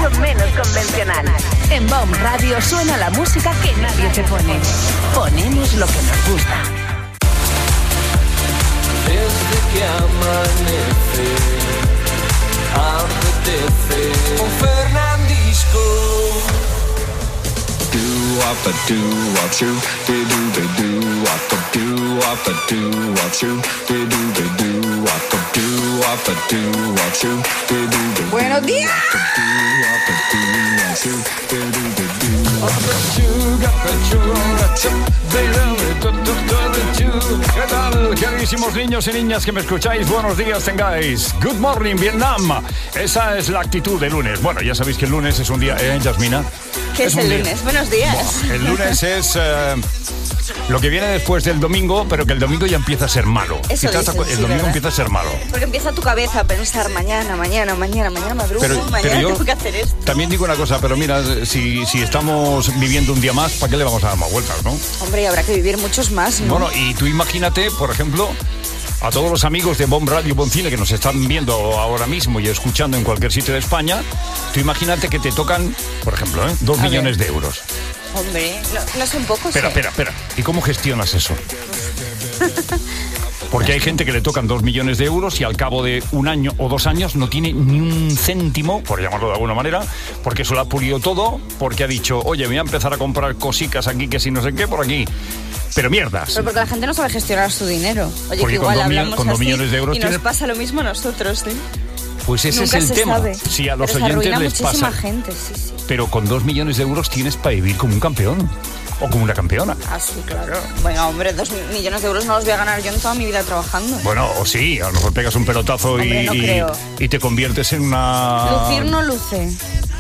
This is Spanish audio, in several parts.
radio menos convencional. En Bomb Radio suena la música que nadie te pone. Ponemos lo que nos gusta. Desde que amanece, apetece un Fernandisco. Buenos días. ¿Qué tal, queridísimos niños y niñas que me escucháis? Buenos días tengáis. Good morning, Vietnam. Esa es la actitud de lunes. Bueno, ya sabéis que el lunes es un día, Yasmina? ¿Qué es el lunes? Buenos días. Bueno, el lunes es lo que viene después del domingo, pero que el domingo ya empieza a ser malo. Eso el domingo ¿verdad? Empieza a ser malo. Porque empieza tu cabeza a pensar mañana madrugo, mañana tengo que hacer esto. También digo una cosa, pero mira, si estamos viviendo un día más, ¿para qué le vamos a dar más vueltas, no? Hombre, habrá que vivir muchos más, ¿no? Bueno, y tú imagínate, por ejemplo, a todos los amigos de Bomb Radio Boncine que nos están viendo ahora mismo y escuchando en cualquier sitio de España, tú imagínate que te tocan, por ejemplo, 2 millones de euros. Hombre, no son pocos. Espera. ¿Y cómo gestionas eso? Porque hay gente que le tocan 2 millones de euros y al cabo de 1 año o 2 años no tiene ni un céntimo, por llamarlo de alguna manera, porque se lo ha pulido todo, porque ha dicho, oye, voy a empezar a comprar cositas aquí, que si no sé qué, por aquí. Pero mierdas. Pero porque la gente no sabe gestionar su dinero. Oye, porque que igual con 2 millones de euros y nos pasa lo mismo a nosotros, ¿eh? Pues ese Nunca es el se tema. sabe. Si a los pero oyentes les muchísima pasa. Gente, sí. Pero con 2 millones de euros tienes para vivir como un campeón. O como una campeona. Ah, sí, claro. Bueno, hombre, 2 millones de euros no los voy a ganar yo en toda mi vida trabajando. Bueno, o sí, a lo mejor pegas un pelotazo. Hombre, no creo. Y te conviertes en una... Lucir no luce.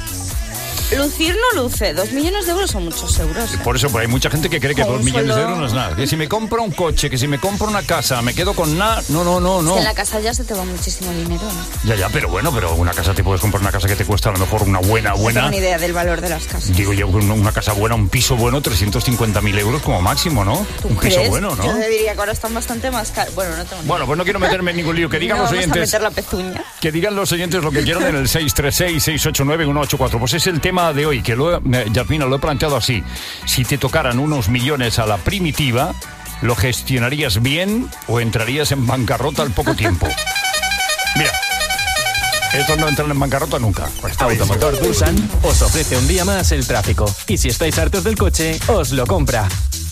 2 millones de euros son muchos euros. Por eso, pues hay mucha gente que cree que 2 millones de euros no es nada. Que si me compro un coche, que si me compro una casa, me quedo con nada. No. Es que en la casa ya se te va muchísimo dinero, ¿no? Ya, pero bueno, pero una casa, te puedes comprar una casa que te cuesta a lo mejor una buena. No tengo ni idea del valor de las casas. Digo yo, una casa buena, un piso bueno, 350.000 euros como máximo, ¿no? Un piso bueno, ¿no? Yo te diría que ahora están bastante más caros. Bueno, no tengo ni Bueno, pues no quiero meterme en ningún lío. Que digan los oyentes. Vamos a meter la pezuña. Que digan los oyentes lo que quieran en el 636-689-184. Pues es el tema de hoy, que Yasmina, lo he planteado así. Si te tocaran unos millones a la primitiva, ¿lo gestionarías bien o entrarías en bancarrota al poco tiempo? Mira, estos no entran en bancarrota nunca. Pues Automotor Dursan os ofrece un día más el tráfico. Y si estáis hartos del coche, os lo compra.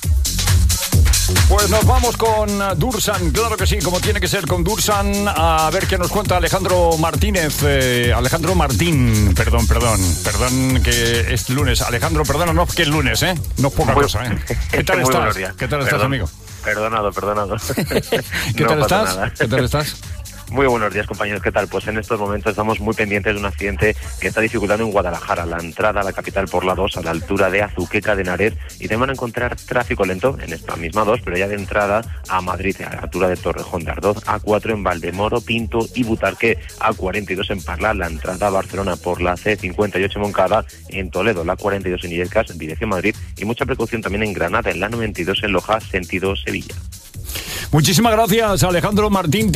Pues nos vamos con Dursan, claro que sí, como tiene que ser con Dursan. A ver qué nos cuenta Alejandro Martínez. Alejandro Martín, perdón, que es lunes. Alejandro, perdónanos que es lunes, ¿eh? No es poca cosa, ¿eh? ¿Qué tal estás? ¿Qué tal estás, amigo? Perdonado. ¿Qué tal estás? ¿Qué tal estás? Muy buenos días, compañeros. ¿Qué tal? Pues en estos momentos estamos muy pendientes de un accidente que está dificultando en Guadalajara la entrada a la capital por la 2 a la altura de Azuqueca de Henares, y te van a encontrar tráfico lento en esta misma 2, pero ya de entrada a Madrid a la altura de Torrejón de Ardoz, A4 en Valdemoro, Pinto y Butarque, A42 en Parla, la entrada a Barcelona por la C58 en Moncada, en Toledo la 42 en Illescas, en dirección Madrid, y mucha precaución también en Granada en la 92 en Loja, sentido Sevilla. Muchísimas gracias, Alejandro Martín.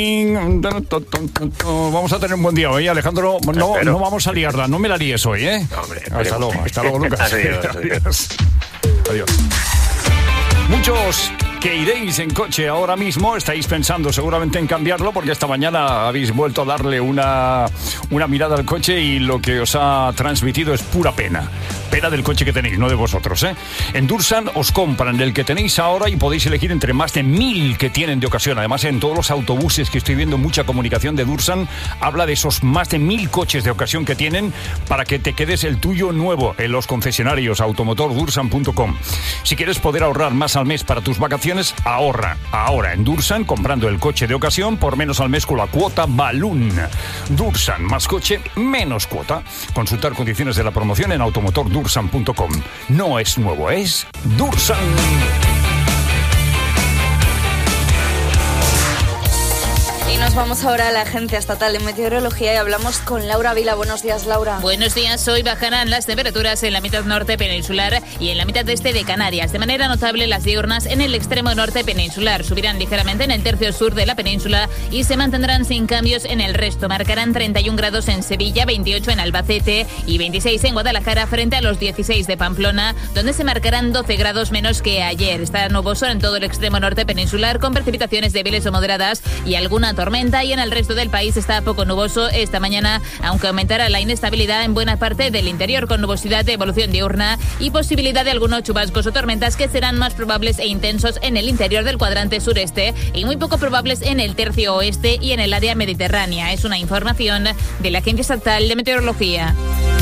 Vamos a tener un buen día hoy, Alejandro. No vamos a liarla, no me la líes hoy, ¿eh? No, hombre, hasta luego, Lucas. Adiós. Muchos que iréis en coche ahora mismo estáis pensando seguramente en cambiarlo, porque esta mañana habéis vuelto a darle una mirada al coche y lo que os ha transmitido es pura pena. Pena del coche que tenéis, no de vosotros, ¿eh? En Dursan os compran el que tenéis ahora y podéis elegir entre más de 1.000 que tienen de ocasión. Además, en todos los autobuses que estoy viendo mucha comunicación de Dursan, habla de esos más de 1.000 coches de ocasión que tienen para que te quedes el tuyo nuevo en los concesionarios automotordursan.com. Si quieres poder ahorrar más al mes para tus vacaciones, ahorra ahora en Dursan comprando el coche de ocasión por menos al mes con la cuota Balloon. Dursan, más coche, menos cuota. Consultar condiciones de la promoción en automotordursan.com. No es nuevo, es Dursan. Y nos nos vamos ahora a la Agencia Estatal de Meteorología y hablamos con Laura Vila. Buenos días, Laura. Buenos días. Hoy bajarán las temperaturas en la mitad norte peninsular y en la mitad este de Canarias. De manera notable, las diurnas en el extremo norte peninsular subirán ligeramente en el tercio sur de la península y se mantendrán sin cambios en el resto. Marcarán 31 grados en Sevilla, 28 en Albacete y 26 en Guadalajara frente a los 16 de Pamplona, donde se marcarán 12 grados menos que ayer. Está nuboso en todo el extremo norte peninsular con precipitaciones débiles o moderadas y alguna tormenta, y en el resto del país está poco nuboso esta mañana, aunque aumentará la inestabilidad en buena parte del interior con nubosidad de evolución diurna y posibilidad de algunos chubascos o tormentas que serán más probables e intensos en el interior del cuadrante sureste y muy poco probables en el tercio oeste y en el área mediterránea. Es una información de la Agencia Estatal de Meteorología.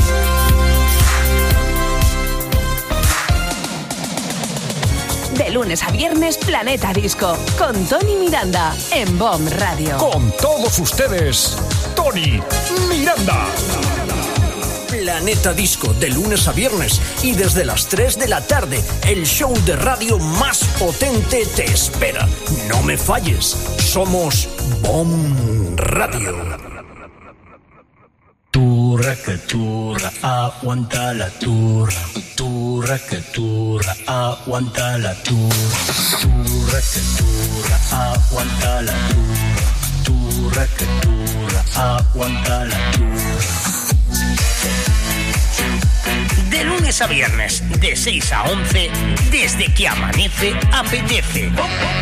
De lunes a viernes, Planeta Disco, con Tony Miranda, en BOM Radio. Con todos ustedes, Tony Miranda. Planeta Disco, de lunes a viernes y desde las 3 de la tarde, el show de radio más potente te espera. No me falles, somos BOM Radio. Turra que turra, aguanta la turra. Turra que turra, aguanta la turra. Turra que turra, aguanta la turra. Turra que turra, aguanta la turra. De lunes a viernes, de 6 a 11, desde que amanece, apetece.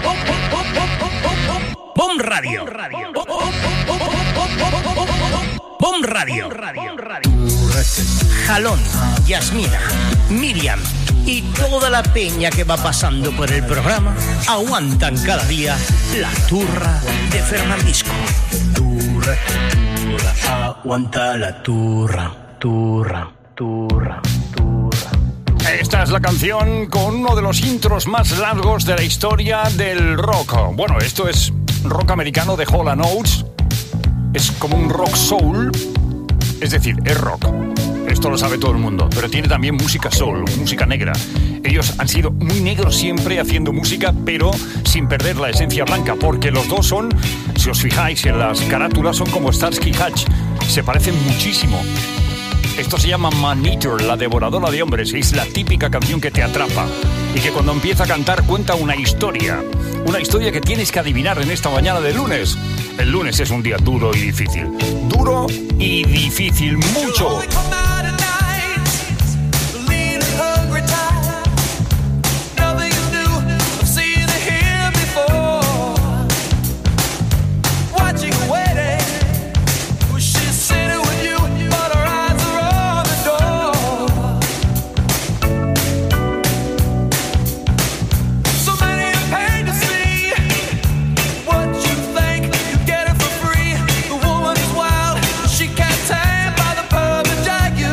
BOM Radio. BOM Radio. Jalón, Yasmina, Miriam y toda la peña que va pasando por el programa aguantan cada día la turra de Fernandisco. Turra que turra, aguanta la turra. Turra, turra, turra. Esta es la canción con uno de los intros más largos de la historia del rock. Bueno, esto es rock americano de Hall & Oates. Es como un rock soul, es decir, es rock. Esto lo sabe todo el mundo, pero tiene también música soul, música negra. Ellos han sido muy negros siempre haciendo música, pero sin perder la esencia blanca, porque los dos son, si os fijáis en las carátulas, son como Starsky y Hutch. Se parecen muchísimo. Esto se llama Man Eater, la devoradora de hombres. Es la típica canción que te atrapa y que cuando empieza a cantar cuenta una historia que tienes que adivinar en esta mañana de lunes. El lunes es un día duro y difícil. Duro y difícil, mucho. She can't tame by the perfect jag.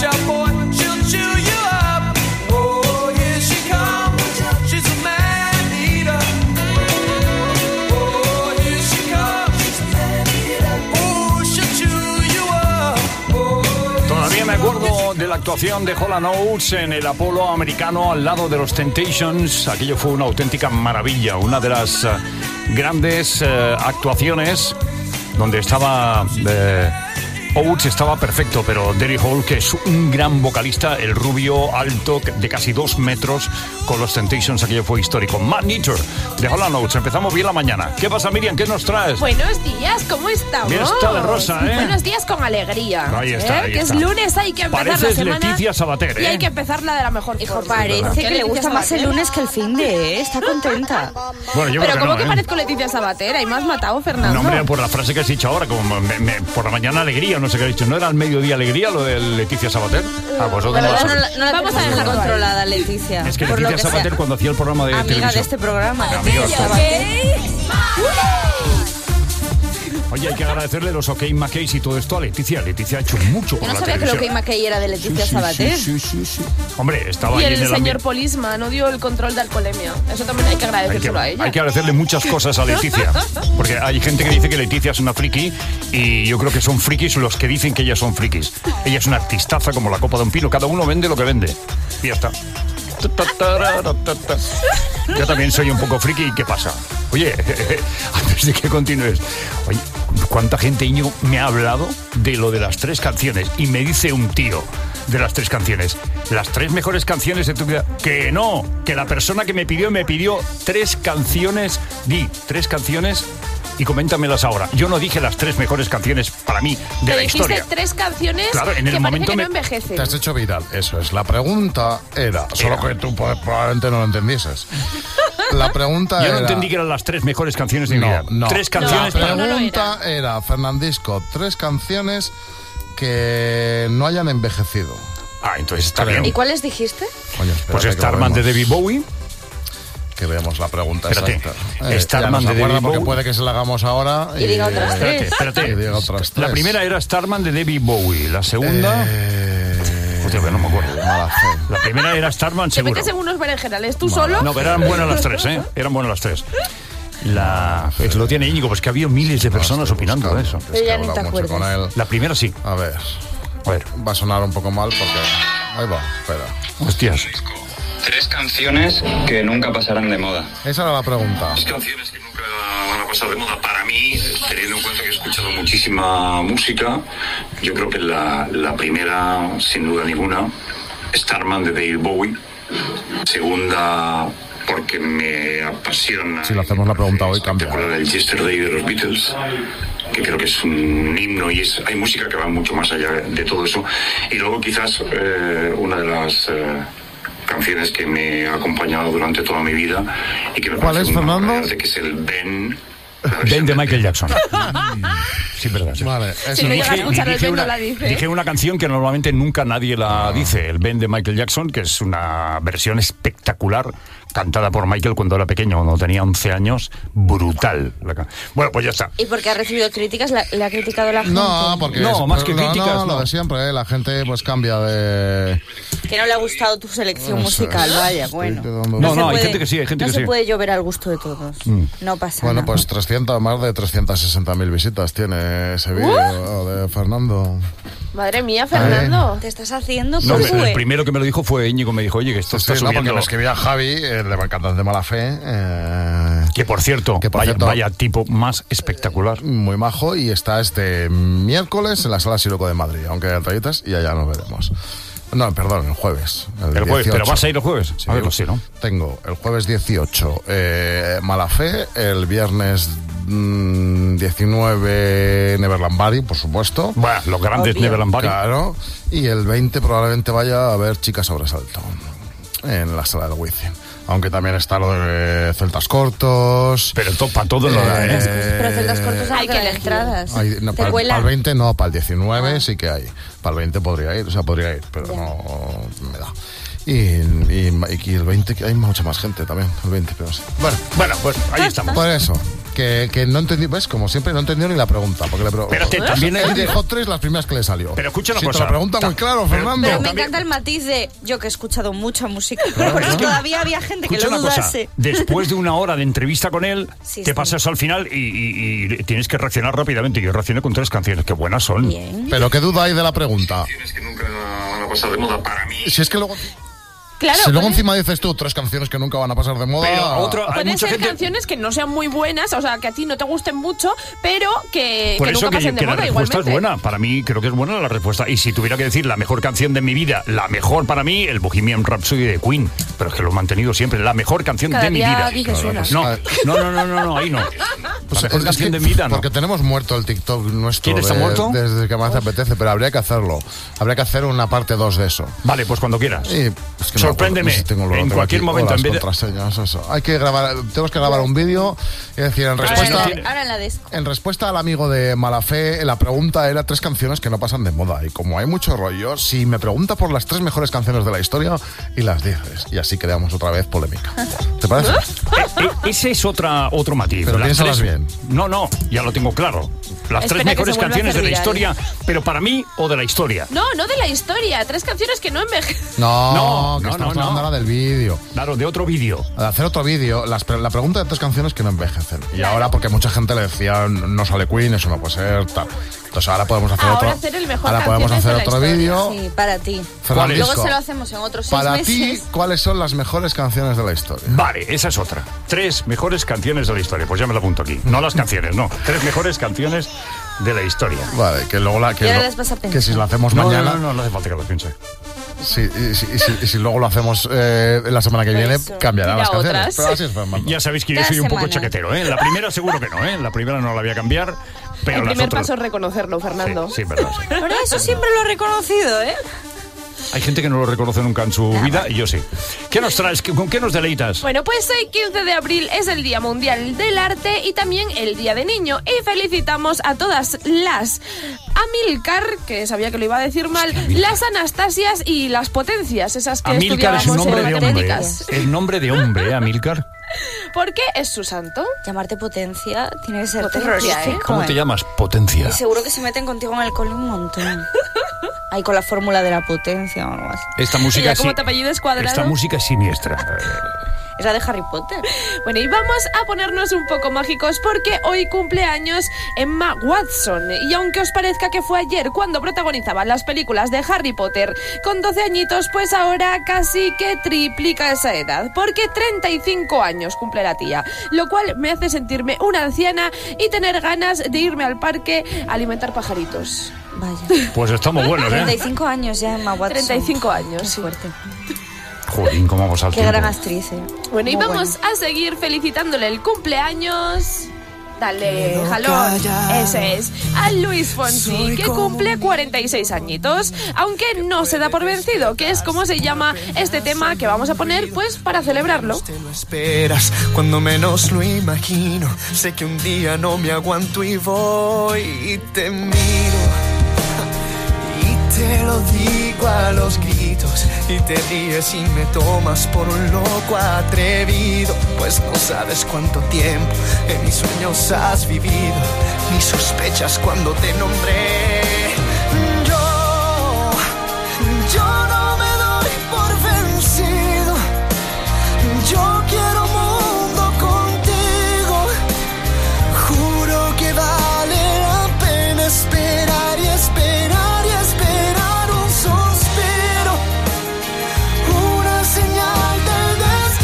watch out, boy, she'll chew you up. Oh, here she comes, she's a man eater. Oh, here she comes, she's a man eater. Oh, she'll chew you up. Oh, Todavía me acuerdo de la actuación de Hall & Oates en el Apolo americano al lado de los Temptations. Aquello fue una auténtica maravilla, una de las grandes actuaciones donde estaba Oates estaba perfecto, pero Daryl Hall, que es un gran vocalista, el rubio alto de casi 2 metros con los Temptations, aquello fue histórico. Man Eater de Hall & Oates. Empezamos bien la mañana. ¿Qué pasa, Miriam? ¿Qué nos traes? Buenos días, ¿cómo estamos? Bien está de rosa, ¿eh? Buenos días con alegría. Ahí está, ahí que está. es lunes, hay que empezar Pareces la semana. Leticia Sabater, Y hay que empezarla de la mejor Hijo, forma. parece que le Leticia gusta más el Sabater. lunes que el fin de, está contenta. Bueno, yo Pero creo ¿cómo que que no, parezco Leticia Sabater? Ahí me has matado, Fernando. No, hombre, por la frase que has dicho ahora, como por la mañana alegría, no sé qué has dicho. ¿No era al mediodía alegría lo de Leticia Sabater? Ah, pues otra La verdad cosa. no la Vamos a tenemos dejarlo controlada, Leticia. Es que por lo Leticia Sabater sea. cuando hacía el programa de Amiga televisión. de este programa. Amiga, Sabater. Oye, hay que agradecerle los OK McKays y todo esto a Leticia. Leticia ha hecho mucho por Yo no la sabía que lo televisión. que McKay era de Leticia Sabater. Sí. Hombre, estaba Y ahí el en el señor ambiente. Polisma no dio el control de alcoholemia. Eso también hay que agradecérselo a ella. Hay que agradecerle muchas cosas a Leticia. Porque hay gente que dice que Leticia es una friki y yo creo que son frikis los que dicen que ellas son frikis. Ella es una artistaza como la copa de un pino. Cada uno vende lo que vende. Y ya está. Yo también soy un poco friki. ¿Y qué pasa? Oye, antes de que continúes, oye, ¿cuánta gente, Íñigo, me ha hablado de lo de las 3 canciones? Y me dice un tío de las 3 canciones, las 3 mejores canciones de tu vida. Que no, que la persona que me pidió 3 canciones. Di 3 canciones y coméntamelas ahora. Yo no dije las 3 mejores canciones para mí de Te la dijiste historia. 3 canciones Claro, en el que momento parece que me- no envejecen. Te has hecho viral, eso es. La pregunta era, solo que tú probablemente no lo entendieses. La pregunta Yo era... no entendí que eran las 3 mejores canciones de mi vida. No. 3 canciones La para pregunta era, Fernandisco, 3 canciones que no hayan envejecido. Ah, entonces está Creo. bien. ¿Y cuáles dijiste? Coño, espérate Pues que Starman lo de vemos. David Bowie. Que veamos la pregunta Espérate. exacta. Starman ya no se de acuerda David porque Bowie. puede que se la hagamos ahora. Y diga otras tres. Espérate. Y diga otras La 3. primera era Starman de David Bowie. La segunda... Hostia, pero no me acuerdo. Mala fe. La primera era Starman, Te seguro. metes en unos berenjenales tú solo. No, pero eran buenas las 3, ¿eh? Eran buenas las 3. Pues lo tiene Íñigo, pues que había miles de personas opinando de eso. Es Pero que ya he ni te hablado mucho acuerdas. con él. La primera sí. A ver, A ver, va a sonar un poco mal porque... Ahí va, espera. hostias. 3 canciones que nunca pasarán de moda. Esa era la pregunta. Canciones que nunca van a pasar de moda para mí, teniendo en cuenta que he escuchado muchísima música. Yo creo que la primera, sin duda ninguna, Starman de David Bowie. Segunda, porque me apasiona. Si le hacemos la pregunta hoy, cambia. El Yesterday de los Beatles, que creo que es un himno y hay música que va mucho más allá de todo eso. Y luego quizás una de las canciones que me ha acompañado durante toda mi vida y que me ¿Cuál parece es, una Fernando? obra de arte, que es el Ben. Ben de Michael Jackson. Sí, verdad. Sí. Vale, Si eso. no llega a escuchar el Ben, no una, la dice. dije una canción que normalmente nunca nadie la dice, el Ben de Michael Jackson, que es una versión espectacular, cantada por Michael cuando era pequeño, cuando tenía 11 años, brutal. Bueno, pues ya está. ¿Y porque ha recibido críticas? ¿Le ha criticado la gente? No, porque... No, más que críticas, No, no. lo de siempre, la gente pues cambia de... Que no le ha gustado tu selección Eso musical, es. vaya, Estoy bueno. quedando- No, se hay puede- gente que sí, hay gente no que se sí. puede llover al gusto de todos. No pasa Bueno, nada. pues más de 360.000 visitas tiene ese vídeo de Fernando. Madre mía, Fernando. Te estás haciendo No, por el primero que me lo dijo fue Íñigo, me dijo, oye, que esto Sí, está no, porque subiendo... me escribía Javi, el de cantante de Mala Fe. Que por cierto, vaya tipo más espectacular. Muy majo, y está este miércoles en la Sala Siroco de Madrid, aunque hay rayitas, y allá nos veremos. No, perdón, el jueves. El jueves, 18. ¿pero vas a ir el jueves? Sí, A verlo, sí, ¿no? Tengo el jueves 18 Mala Fe, el viernes 19 Neverland Party, por supuesto. Bueno, los grandes Obvio. Neverland Party. Claro, y el 20 probablemente vaya a ver Chicas Sobresalto en la Sala del Wizzing. Aunque también está lo de Celtas Cortos. Pero para todo lo da, ¿eh? Pero celdas cortos Hay hay que que elegir. entradas. No, Te para cuelan. el 20 no, para el 19 sí que hay. Para el 20 podría ir, pero no me da. Y el 20 que hay mucha más gente también, el 20, pero sí. Bueno, pues ahí estamos. Por eso, que no entendí, ¿ves? Como siempre, no entendió ni la pregunta. Porque Espérate, también él dijo 3 las primeras que le salió. Pero escucha una si cosa. te lo pregunta muy claro, Fernando. Pero me encanta el matiz de yo que he escuchado mucha música. Porque todavía había gente que lo dudase. Después de una hora de entrevista con él, Sí, te sí. pasas al final y tienes que reaccionar rápidamente. Yo reaccioné con 3 canciones, qué buenas son. Bien. Pero qué duda hay de la pregunta. Que nunca van a pasar de moda para mí. Si es que luego... Claro, si luego puede- encima dices tú 3 canciones que nunca van a pasar de moda... Pero hay pueden mucha ser gente... canciones que no sean muy buenas, o sea, que a ti no te gusten mucho, pero que Por eso nunca pasen de que la moda respuesta igualmente. es buena. Para mí creo que es buena la respuesta. Y si tuviera que decir la mejor canción de mi vida, la mejor para mí, el Bohemian Rhapsody de Queen. Pero es que lo he mantenido siempre. La mejor canción Cada de mi día vida. dices una. No, ahí no. Pues la mejor es canción que- de mi vida, no. Porque tenemos muerto el TikTok nuestro. ¿Quién está muerto? Desde que más apetece, pero habría que hacerlo. Habría que hacer una parte 2 de eso. Vale, pues cuando quieras. Y, es que no Sorpréndeme. me acuerdo, no sé si tengo En tengo cualquier aquí, momento, o las en vez de- contraseñas, eso. Hay que grabar, tenemos que grabar un vídeo y decir, en respuesta, Ahora en la disco. en respuesta al amigo de Malafé, la pregunta era 3 canciones que no pasan de moda. Y como hay mucho rollo, si me pregunta por las 3 mejores canciones de la historia y las dices. Y así creamos otra vez polémica. ¿Te parece? Ese es otro matiz. Pero Las piénsalas 3 bien. No, ya lo tengo claro. Las 3 Espera que mejores se vuelva a canciones de hacer la viral. historia, pero para mí o de la historia. No de la historia. 3 canciones que no envejecen. No, que estamos hablando ahora del vídeo. Claro, de otro vídeo. De hacer otro vídeo, la pregunta de 3 canciones que no envejecen. Y ahora, porque mucha gente le decía, no sale Queen, eso no puede ser, tal. Entonces ahora podemos hacer Ahora otro. hacer el mejor ahora podemos canciones hacer de la otro historia. vídeo. Sí, para ti. Fernandisco, Luego se lo hacemos en otros 6 para meses. ti, ¿cuáles son las mejores canciones de la historia? Vale, esa es otra. 3 mejores canciones de la historia. Pues ya me la apunto aquí. No las canciones, no. 3 mejores canciones de la historia. Vale, que luego Y ahora les vas a que pensar. si lo hacemos No, mañana. no hace falta que lo piense. Sí, y si luego lo hacemos la semana que viene, Eso. cambiarán Mira las canciones. otras. Pero así es, Fernando. Ya sabéis que yo Cada soy un poco semana. chaquetero, ¿eh? La primera seguro que no, ¿eh? La primera no la voy a cambiar, pero El las primer otras... paso es reconocerlo, Fernando. Sí, verdad, sí. Pero eso siempre lo he reconocido, ¿eh? Hay gente que no lo reconoce nunca en su vida y yo sí. ¿Qué nos traes? ¿Con qué nos deleitas? Bueno, pues hoy 15 de abril es el Día Mundial del Arte y también el Día de Niño. Y felicitamos a todas las Amilcar, que sabía que lo iba a decir mal, las Anastasias y las Potencias, esas que Amílcar es un estudiábamos nombre en de hombre. matemáticas. El nombre de hombre, ¿eh, Amílcar? ¿Por qué es su santo? Llamarte potencia tiene que ser Potencia, terrorífico. ¿Cómo te llamas? Potencia. Y seguro que se meten contigo en el cole un montón. Ahí con la fórmula de la potencia o algo así. Esta Y música ya es como te apellides Cuadrado. Esta música es siniestra. Es la de Harry Potter. Bueno, y vamos a ponernos un poco mágicos porque hoy cumple años Emma Watson. Y aunque os parezca que fue ayer cuando protagonizaba las películas de Harry Potter con 12 añitos, pues ahora casi que triplica esa edad. Porque 35 años cumple la tía. Lo cual me hace sentirme una anciana y tener ganas de irme al parque a alimentar pajaritos. Vaya. Pues estamos buenos, ¿eh? 35 años ya, Emma Watson. 35 años. Qué fuerte. Joder, cómo vamos al Qué tiempo. gran actriz, ¿eh? Bueno, y Muy vamos a seguir felicitándole el cumpleaños. Dale, jalón. Ese es. A Luis Fonsi, que cumple 46 añitos. Aunque no se da por vencido, que es como se llama este tema que vamos a poner, pues, para celebrarlo. Te lo esperas cuando menos lo imagino. Sé que un día no me aguanto y voy y te miro. Y te lo digo a los gritos y te ríes y me tomas por un loco atrevido. Pues no sabes cuánto tiempo en mis sueños has vivido, ni sospechas cuando te nombré. Yo no me doy por vencido. Yo quiero mundo contigo. Juro que vale la pena esperar y esperar y esperar un suspiro, una señal del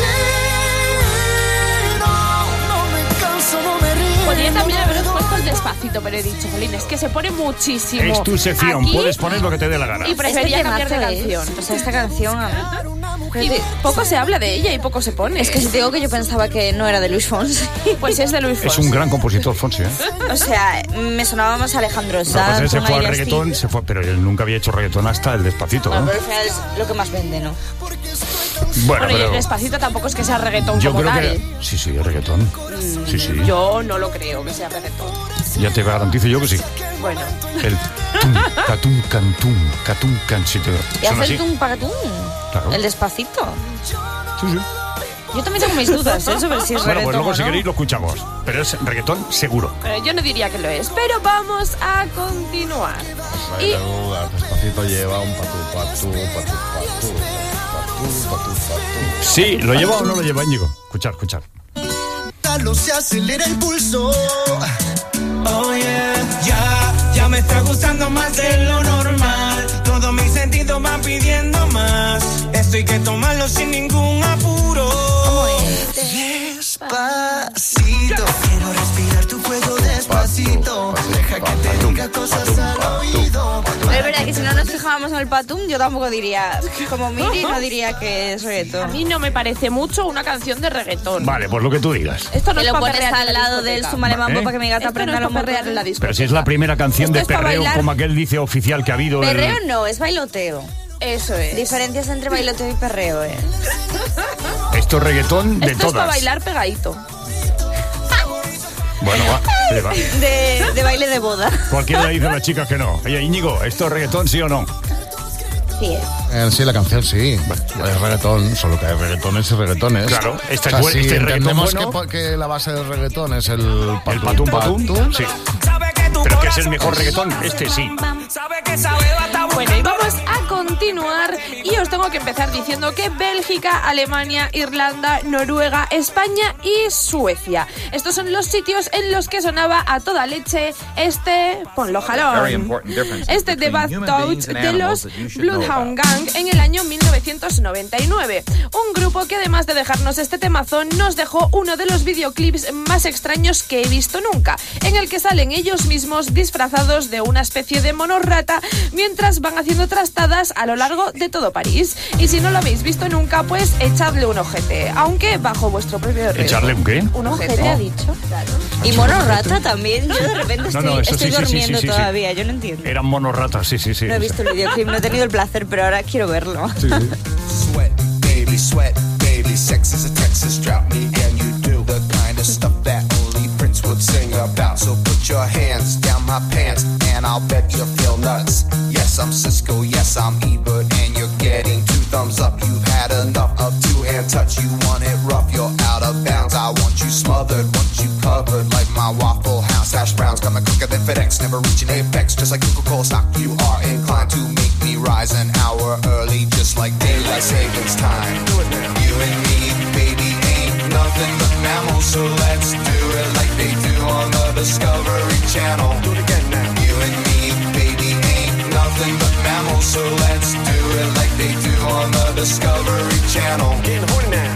destino. No me canso, no me río. Podría también haberos puesto el Despacito, pero he dicho, Jolín, es que se pone muchísimo. Es tu sección, aquí, puedes poner lo que te dé la gana. Y prefería Este cambiar de temazo es. canción. O sea, esta canción... Y poco se habla de ella y poco se pone. Es que si te digo que yo pensaba que no era de Luis Fonsi. Pues es de Luis Es Fonsi. un gran compositor, Fonsi, ¿eh? O sea, me sonaba más Alejandro Lo que Sanz. pasa es que se un fue al aire reggaetón, así. se fue, pero él nunca había hecho reggaetón hasta el Despacito, Bueno, ¿no? pero al final es lo que más vende, ¿no? Bueno, Bueno, y el pero Despacito tampoco es que sea reggaetón yo como creo tal. que... Sí, es reggaetón. Sí. Yo no lo creo que sea reggaetón. Ya te garantizo yo que sí. Bueno. El tum, catum, cantum, catum, can, si te Y suena hace así. el tum pagatún. Claro. El Despacito. Sí. Yo también tengo mis dudas sobre si es Bueno, reggaetón pues luego o si no. queréis lo escuchamos. Pero es reggaetón seguro. Yo no diría que lo es, pero vamos a continuar. Y Despacito lleva un patu. Sí, ¿lo lleva o no lo lleva, Íñigo? Escuchar. Se acelera el pulso. Oh yeah, ya me está gustando más de lo normal. Todos mis sentidos van pidiendo más. Esto hay que tomarlo sin ningún apuro. Despacito, quiero respirar tu fuego despacito. Deja que te diga cosas al oído. Pero es verdad que si no nos fijábamos en el patum, yo tampoco diría, como Miri, no diría que es reggaetón. a mí no me parece mucho una canción de reggaetón. Vale, pues lo que tú digas. Esto no Que es lo pa' pones perrear en al la lado del discoteca. Súmale Mambo para que mi gata Esto aprenda no es los pa' perrear en la motos. discoteca. Pero si es la primera canción de Esto es pa' perreo, bailar. como aquel dice oficial que ha habido. Perreo no, es bailoteo. Eso es. Diferencias entre bailoteo y perreo, Esto es reggaetón de Esto es para todas. bailar pegadito. Bueno, va. De baile de boda. Cualquiera le dice a las chicas que no. Oye, Íñigo, ¿esto es reggaetón sí o no? Sí, Sí, la canción sí. Es reggaetón, solo que hay reggaetones y reggaetones. Claro, este O sea, es si reggaetón entendemos bueno. que la base del reggaetón es el patum, sí. Pero que es el mejor reggaetón, este sí. Bueno, y vamos a continuar. Y os tengo que empezar diciendo que Bélgica, Alemania, Irlanda, Noruega, España y Suecia. Estos son los sitios en los que sonaba a toda leche ponlo jalón, The Bad Touch de los Bloodhound Gang en el año 1999. Un grupo que además de dejarnos este temazo nos dejó uno de los videoclips más extraños que he visto nunca, en el que salen ellos mismos disfrazados de una especie de monorrata mientras van haciendo trastadas a lo largo de todo París. Y si no lo habéis visto nunca, pues echadle un ojete, aunque bajo vuestro propio riesgo. ¿Echarle un qué? Un ojete. ¿Ojete ha dicho? Claro. Y mono rata también. Yo de repente No, eso estoy sí, durmiendo sí. todavía, yo no entiendo. Eran monorratas, sí. No he visto el videoclip, no he tenido el placer, pero ahora quiero verlo. Sweat, baby, sex is a Texas drought. Me and you do the kind of stuff that only Prince would sing about. So put your hands down my pants, and I'll bet you feel nuts. Yes, I'm Cisco, yes, I'm Ebert, and you're getting 2 thumbs up. You've had enough of 2-hand touch. You want it rough, you're out of bounds. I want you smothered, want you covered like my Waffle House hash browns. Coming quicker than FedEx, never reaching apex. Just like Coca-Cola stock, you are inclined to make me rise an hour early, just like daylight savings time. You and me, baby, ain't nothing but mammals, so let's do it like they do on the Discovery Channel. Do it again now. You and me, baby, ain't nothing but mammals, so let's do it like they do on the Discovery Channel. Getting horny now.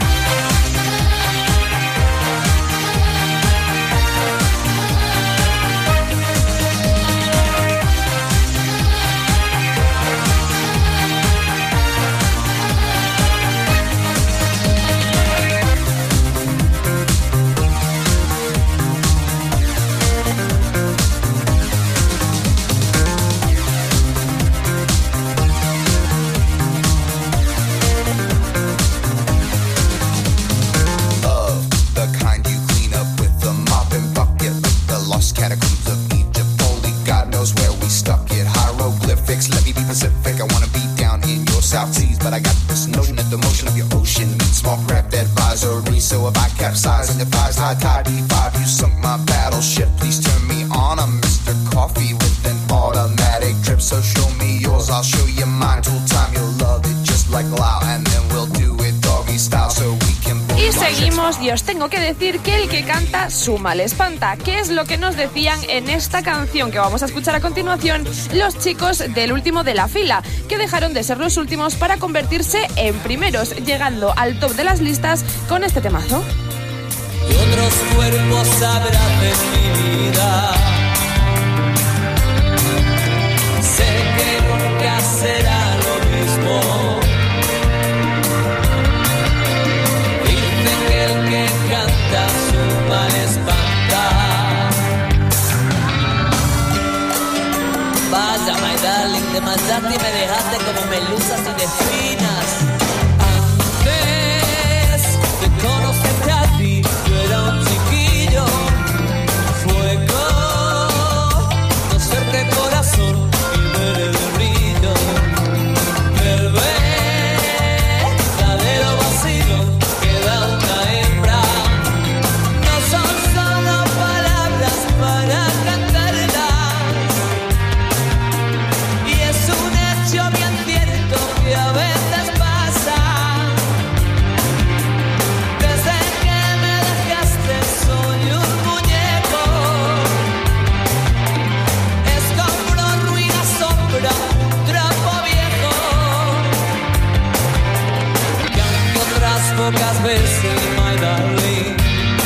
Catacombs of Egypt, only God knows where we stuck it. Hieroglyphics, let me be Pacific. I wanna be down in your South Seas, but I got this notion that the motion of your ocean needs small craft advisory. So if I capsize on your thighs, high tide D5, you sunk my battleship. Please turn me on, I'm Mr. Coffee with an automatic drip. So show me yours, I'll show you mine. Tool time, you'll love it just like Lao, and then we'll do it doggy style so we can. Y seguimos, y os tengo que decir que el que canta suma le espanta, que es lo que nos decían en esta canción que vamos a escuchar a continuación los chicos del último de la fila, que dejaron de ser los últimos para convertirse en primeros, llegando al top de las listas con este temazo. Y otros cuerpos habrá de mi vida. Sé que nunca será lo mismo. El que canta su mal espanta. Vaya, my darling, te marchaste y me dejaste como melusas sin espinas. Antes de conocerte a ti, yo era un chiquillo. Fue con veces, my darling,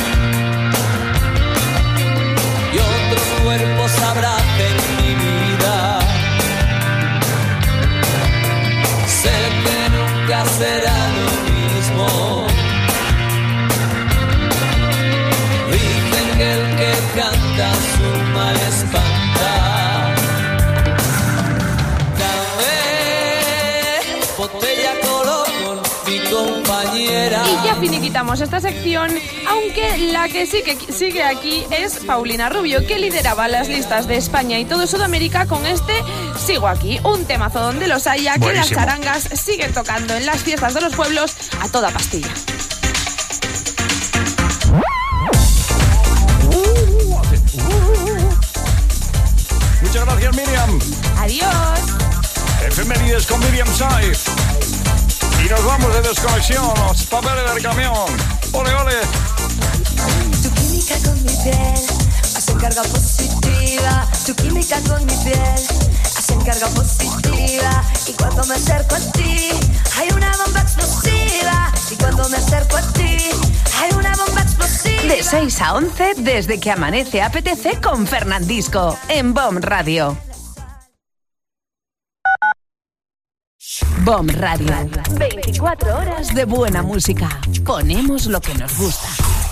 y otros cuerpos abracen mi vida. Sé que nunca será lo mismo. Dicen que el que canta su mal espanta. Dame botella color con mi compañera. Y ya finiquitamos esta sección, aunque la que sí que sigue aquí es Paulina Rubio, que lideraba las listas de España y todo Sudamérica con este Sigo Aquí, un temazo donde los haya, que las charangas siguen tocando en las fiestas de los pueblos a toda pastilla. Muchas gracias, Miriam. Adiós. Efemérides con Miriam Saiz. Y nos vamos de desconexión, los papeles del camión. ¡Ole, ole! Tu química con mi piel hacen carga positiva. Tu química con mi piel hacen carga positiva. Y cuando me acerco a ti, hay una bomba explosiva. Y cuando me acerco a ti, hay una bomba explosiva. De 6 a 11, desde que amanece apetece con Fernandisco, en BOM Radio. BOM Radio. 24 horas de buena música. Ponemos lo que nos gusta.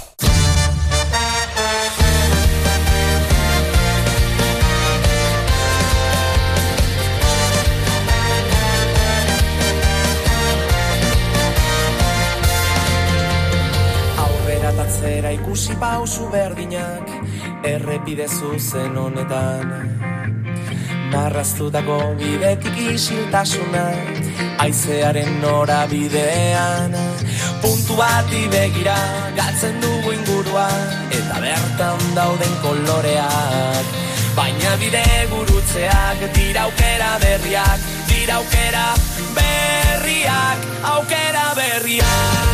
Atzera ikusi pausu berdinak errepide zuzen honetan. Marraztutako bidetik isiltasuna haizearen norabidean. Puntu bati begira galtzen dugu ingurua eta bertan dauden koloreak. Baina bide gurutzeak dira aukera berriak, dira aukera berriak, aukera berriak.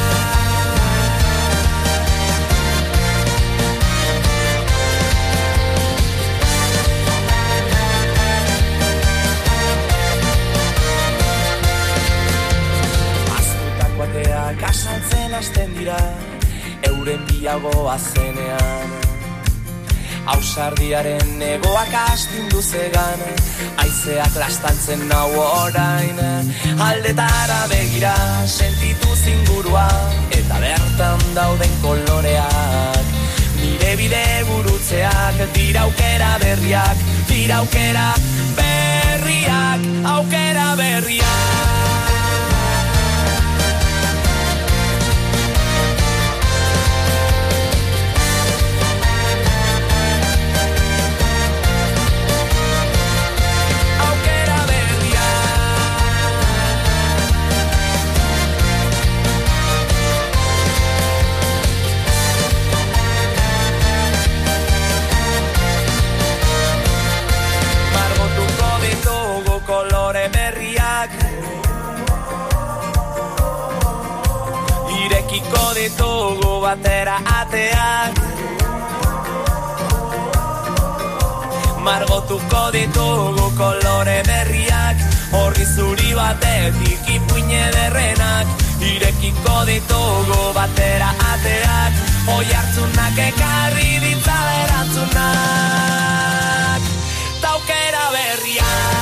Kasaltzen hasten dira euren biagoa zenean. Ausardiaren egoak astindu zegan, haizeak lastantzen nau orain. Aldetara begira sentitu zingurua eta bertan dauden koloreak. Nire bide gurutzeak dira aukera berriak, dira aukera berriak, aukera berriak. Kolore berriak irekiko ditugu batera ateak. Margotuko ditugu kolore berriak horri zuri batetik ipuine derrenak. Irekiko ditugu batera ateak oi hartzunak ekarri ditzala erantzunak. Taukera berriak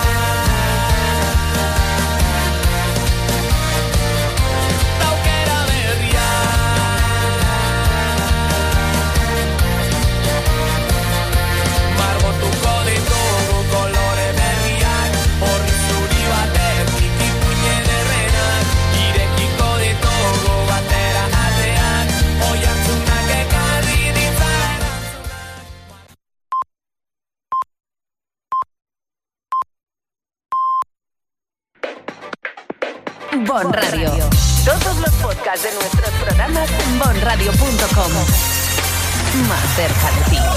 BOM Radio. Todos los podcasts de nuestros programas en bomradio.com. Más cerca de ti.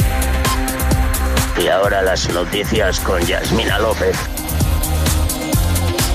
Y ahora las noticias con Yasmina López.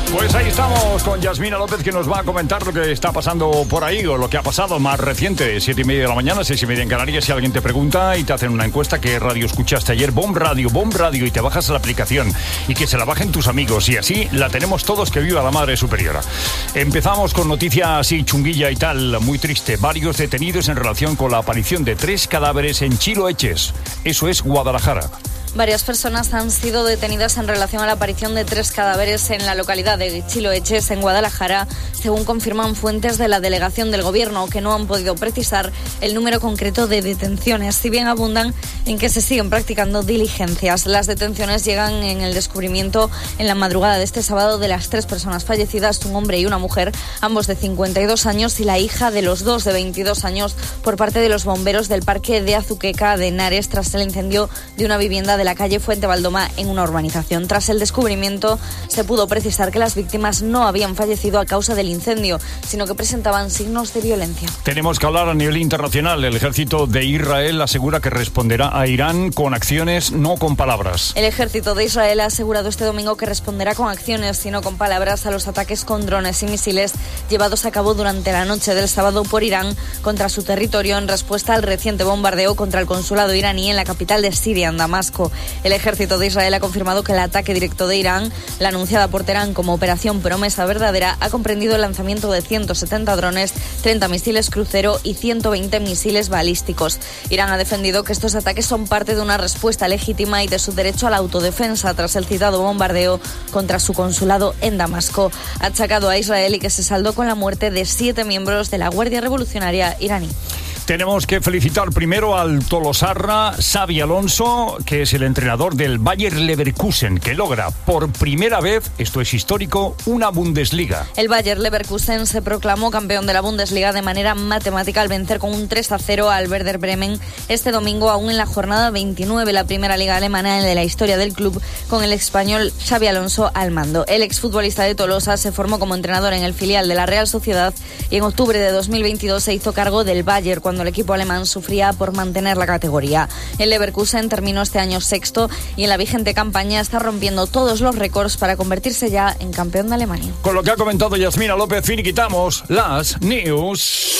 Pues ahí estamos con Yasmina López, que nos va a comentar lo que está pasando por ahí, o lo que ha pasado más reciente. 7:30 de la mañana, 6:30 en Canarias. Si alguien te pregunta y te hacen una encuesta, ¿qué radio escuchaste ayer? Bomb Radio, y te bajas la aplicación y que se la bajen tus amigos, y así la tenemos todos. Que viva la Madre Superiora. Empezamos con noticia así chunguilla y tal, muy triste. Varios detenidos en relación con la aparición de 3 cadáveres en Chiloeches. Eso es Guadalajara. Varias personas han sido detenidas en relación a la aparición de 3 cadáveres en la localidad de Chiloeches, en Guadalajara, según confirman fuentes de la delegación del Gobierno, que no han podido precisar el número concreto de detenciones, si bien abundan en que se siguen practicando diligencias. Las detenciones llegan en el descubrimiento en la madrugada de este sábado de las 3 personas fallecidas, un hombre y una mujer, ambos de 52 años, y la hija de los 2 de 22 años, por parte de los bomberos del Parque de Azuqueca de Henares, tras el incendio de una vivienda de la calle Fuente Valdoma en una urbanización. Tras el descubrimiento, se pudo precisar que las víctimas no habían fallecido a causa del incendio, sino que presentaban signos de violencia. Tenemos que hablar a nivel internacional. El ejército de Israel asegura que responderá a Irán con acciones, no con palabras. El ejército de Israel ha asegurado este domingo que responderá con acciones y no con palabras a los ataques con drones y misiles llevados a cabo durante la noche del sábado por Irán contra su territorio, en respuesta al reciente bombardeo contra el consulado iraní en la capital de Siria, en Damasco. El ejército de Israel ha confirmado que el ataque directo de Irán, la anunciada por Teherán como Operación Promesa Verdadera, ha comprendido el lanzamiento de 170 drones, 30 misiles crucero y 120 misiles balísticos. Irán ha defendido que estos ataques son parte de una respuesta legítima y de su derecho a la autodefensa tras el citado bombardeo contra su consulado en Damasco. Ha achacado a Israel y que se saldó con la muerte de 7 miembros de la Guardia Revolucionaria iraní. Tenemos que felicitar primero al tolosarra Xabi Alonso, que es el entrenador del Bayer Leverkusen, que logra por primera vez, esto es histórico, una Bundesliga. El Bayer Leverkusen se proclamó campeón de la Bundesliga de manera matemática al vencer con un 3-0 al Werder Bremen este domingo, aún en la jornada 29, la primera liga alemana de la historia del club, con el español Xabi Alonso al mando. El exfutbolista de Tolosa se formó como entrenador en el filial de la Real Sociedad y en octubre de 2022 se hizo cargo del Bayer cuando el equipo alemán sufría por mantener la categoría. El Leverkusen terminó este año sexto y en la vigente campaña está rompiendo todos los récords para convertirse ya en campeón de Alemania. Con lo que ha comentado Yasmina López, finiquitamos las news.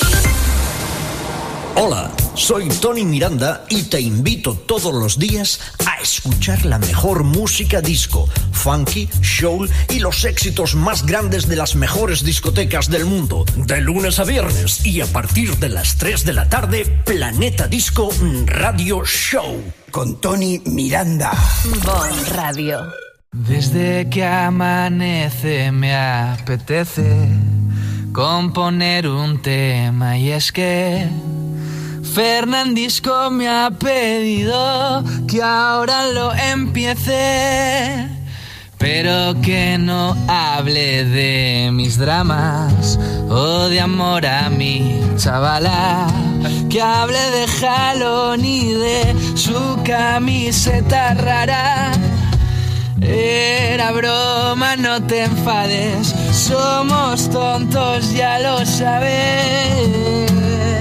Hola, soy Tony Miranda y te invito todos los días a escuchar la mejor música disco, funky, soul y los éxitos más grandes de las mejores discotecas del mundo. De lunes a viernes y a partir de las 3 de la tarde, Planeta Disco Radio Show con Tony Miranda. Bon Radio. Desde que amanece me apetece componer un tema, y es que Fernandisco me ha pedido que ahora lo empiece, pero que no hable de mis dramas o de amor a mi chavala, que hable de jalón y de su camiseta rara. Era broma, no te enfades, somos tontos, ya lo sabes.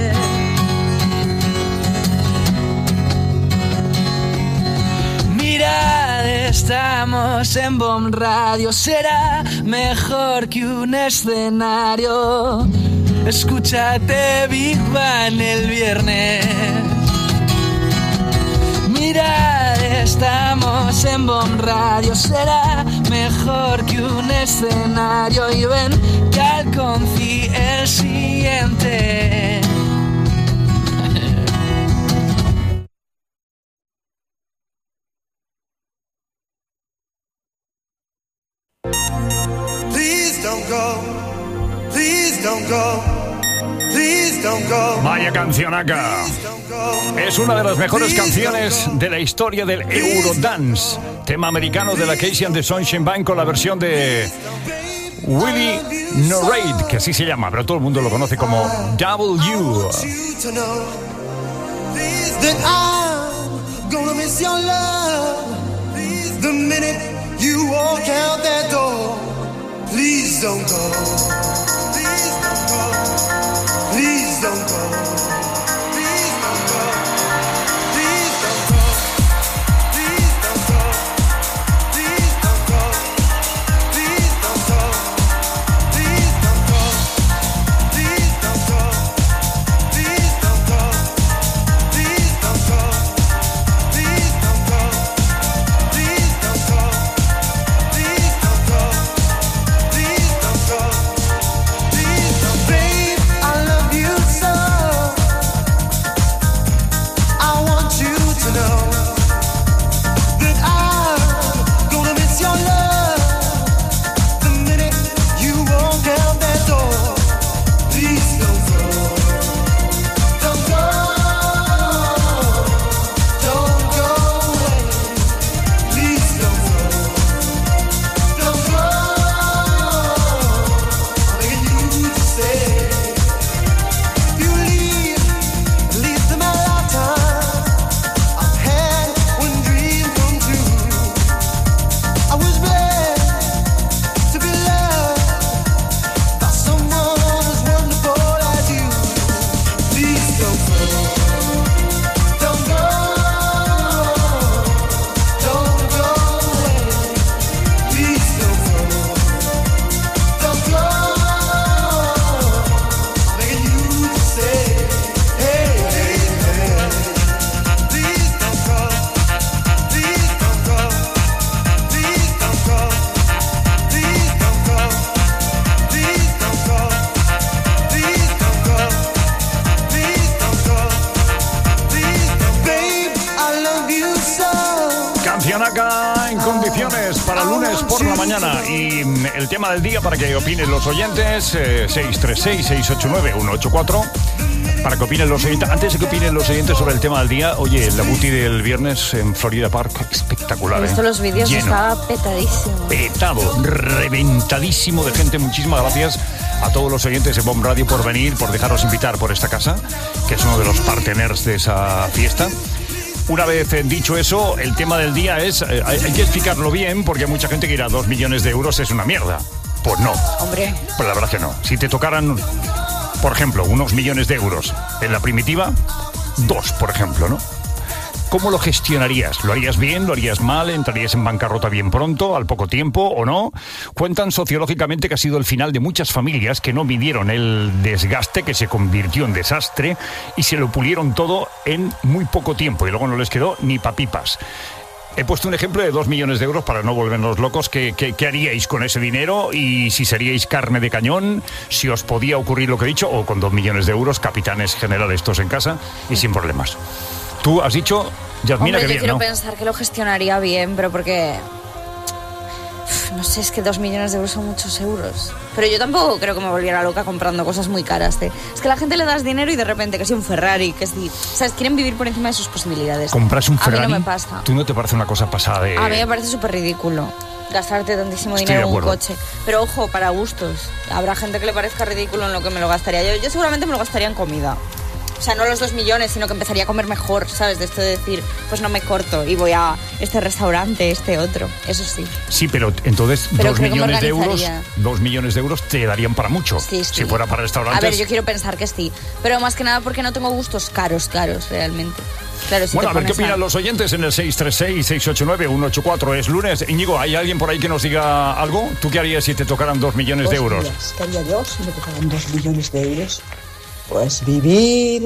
Mirad, estamos en Bomb Radio, será mejor que un escenario. Escúchate Big Bang el viernes. Mirad, estamos en Bomb Radio, será mejor que un escenario. Y ven que al conci el siguiente. Please don't go, please don't go, please don't go. Vaya cancionaca. Es una de las mejores canciones de la historia del Eurodance, tema americano de la Casey and the Sunshine Band, con la versión de Willie Norade, que así se llama, pero todo el mundo lo conoce como W. That I'm gonna miss your love. The minute you walk out that door, please don't go. Please don't go. Please don't go. Please don't go. ambiciones para el lunes por la mañana. Y el tema del día para que opinen los oyentes, 636-689-184. Para que opinen los oyentes. Antes de que opinen los oyentes sobre el tema del día, oye, la booty del viernes en Florida Park, espectacular. He visto los vídeos, lleno, estaba petadísimo. petado, reventadísimo de gente. Muchísimas gracias a todos los oyentes de Bomb Radio por venir, por dejaros invitar por esta casa, que es uno de los partners de esa fiesta. Una vez dicho eso, el tema del día es, hay que explicarlo bien, porque hay mucha gente que dirá 2 millones de euros es una mierda. Pues no. Hombre. Pues la verdad que no. Si te tocaran, por ejemplo, unos millones de euros en la primitiva, 2, por ejemplo, ¿no? ¿Cómo lo gestionarías? ¿Lo harías bien? ¿Lo harías mal? ¿Entrarías en bancarrota bien pronto, al poco tiempo o no? Cuentan sociológicamente que ha sido el final de muchas familias que no midieron el desgaste, que se convirtió en desastre, y se lo pulieron todo en muy poco tiempo y luego no les quedó ni papipas. He puesto un ejemplo de 2 millones de euros para no volvernos locos. ¿Qué haríais con ese dinero? Y si seríais carne de cañón, si os podía ocurrir lo que he dicho, o con 2 millones de euros, capitanes generales todos en casa y sin problemas. Tú has dicho, Yasmina, que bien, yo quiero ¿no? pensar que lo gestionaría bien, pero porque... No sé, es que 2 millones de euros son muchos euros. Pero yo tampoco creo que me volviera loca comprando cosas muy caras. Es que a la gente le das dinero y de repente, que si un Ferrari, que si... ¿Sabes? Quieren vivir por encima de sus posibilidades. ¿Compras un Ferrari? A mí no me pasa. ¿Tú no te parece una cosa pasada de...? A mí me parece súper ridículo gastarte tantísimo dinero en un coche. Pero ojo, para gustos. Habrá gente que le parezca ridículo en lo que me lo gastaría. Yo seguramente me lo gastaría en comida. O sea, no los 2 millones, sino que empezaría a comer mejor, ¿sabes? De esto de decir, pues no me corto y voy a este restaurante, este otro. Eso sí. Sí, pero entonces pero 2 millones de euros te darían para mucho. Sí, sí. Si fuera para restaurantes. A ver, yo quiero pensar que sí. Pero más que nada porque no tengo gustos caros, realmente. Claro, si bueno, a ver qué opinan los oyentes en el 636-689-184. Es lunes. Íñigo, ¿hay alguien por ahí que nos diga algo? ¿Tú qué harías si te tocaran 2 millones de euros? Días. ¿Qué haría yo si me tocaran 2 millones de euros? Pues vivir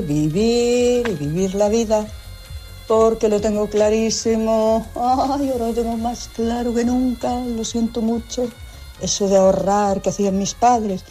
la vida, porque lo tengo clarísimo. Ay, ahora lo tengo más claro que nunca, lo siento mucho. Eso de ahorrar que hacían mis padres.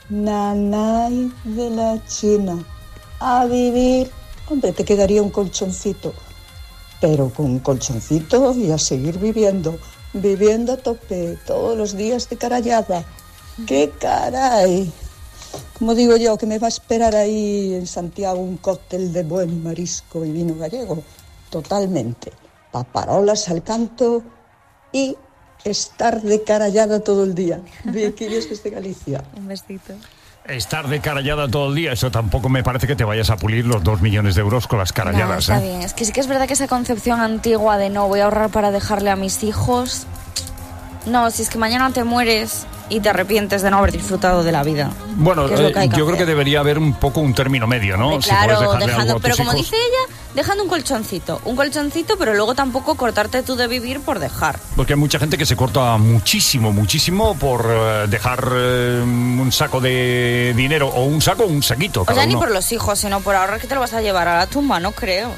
Nanay de la China. A vivir. Hombre, te quedaría un colchoncito. Pero con un colchoncito y a seguir viviendo a tope, todos los días de carallada. ¡Qué caray! Como digo yo, que me va a esperar ahí en Santiago un cóctel de buen marisco y vino gallego. Totalmente. Paparolas al canto y estar de carallada todo el día. Vicky, Dios que es de Galicia. Un besito. Estar de carallada todo el día, eso tampoco me parece que te vayas a pulir los 2 millones de euros con las caralladas. No, está bien. Es que sí que es verdad que esa concepción antigua de no, voy a ahorrar para dejarle a mis hijos... No, si es que mañana te mueres y te arrepientes de no haber disfrutado de la vida. Bueno, yo creo que debería haber un poco un término medio, ¿no? Claro, si puedes dejando, pero como hijos. dice ella, dejando un colchoncito, pero luego tampoco cortarte tú de vivir por dejar. Porque hay mucha gente que se corta muchísimo por dejar un saco de dinero, o un saco o un saquito. O sea, ni por los hijos, sino por ahorrar que te lo vas a llevar a la tumba, no creo.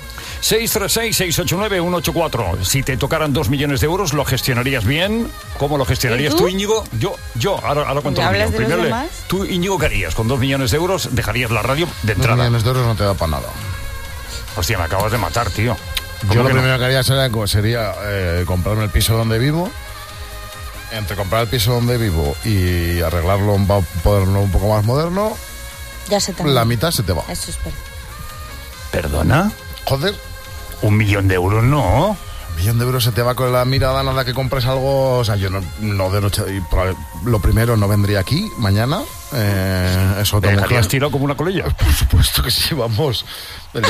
636-689-184. Si te tocaran 2 millones de euros, ¿lo gestionarías bien? ¿Cómo lo gestionarías tú, Íñigo? Yo, ahora cuento lo mío. Primero, tú, Íñigo, ¿qué harías? Con 2 millones de euros, ¿dejarías la radio de entrada? 2 millones de euros no te da para nada. Hostia, me acabas de matar, tío. Yo lo primero que haría sería comprarme el piso donde vivo. Entre comprar el piso donde vivo y arreglarlo, ponerlo un poco más moderno, ya se te va. La mitad se te va. Eso es verdad. ¿Perdona? Joder. 1 millón de euros no. 1 millón de euros se te va con la mirada, nada que compres algo. O sea, yo no de noche. Lo primero, no vendría aquí mañana. Eso ¿Te dejarías tirado como una colilla? Por supuesto que sí, vamos. En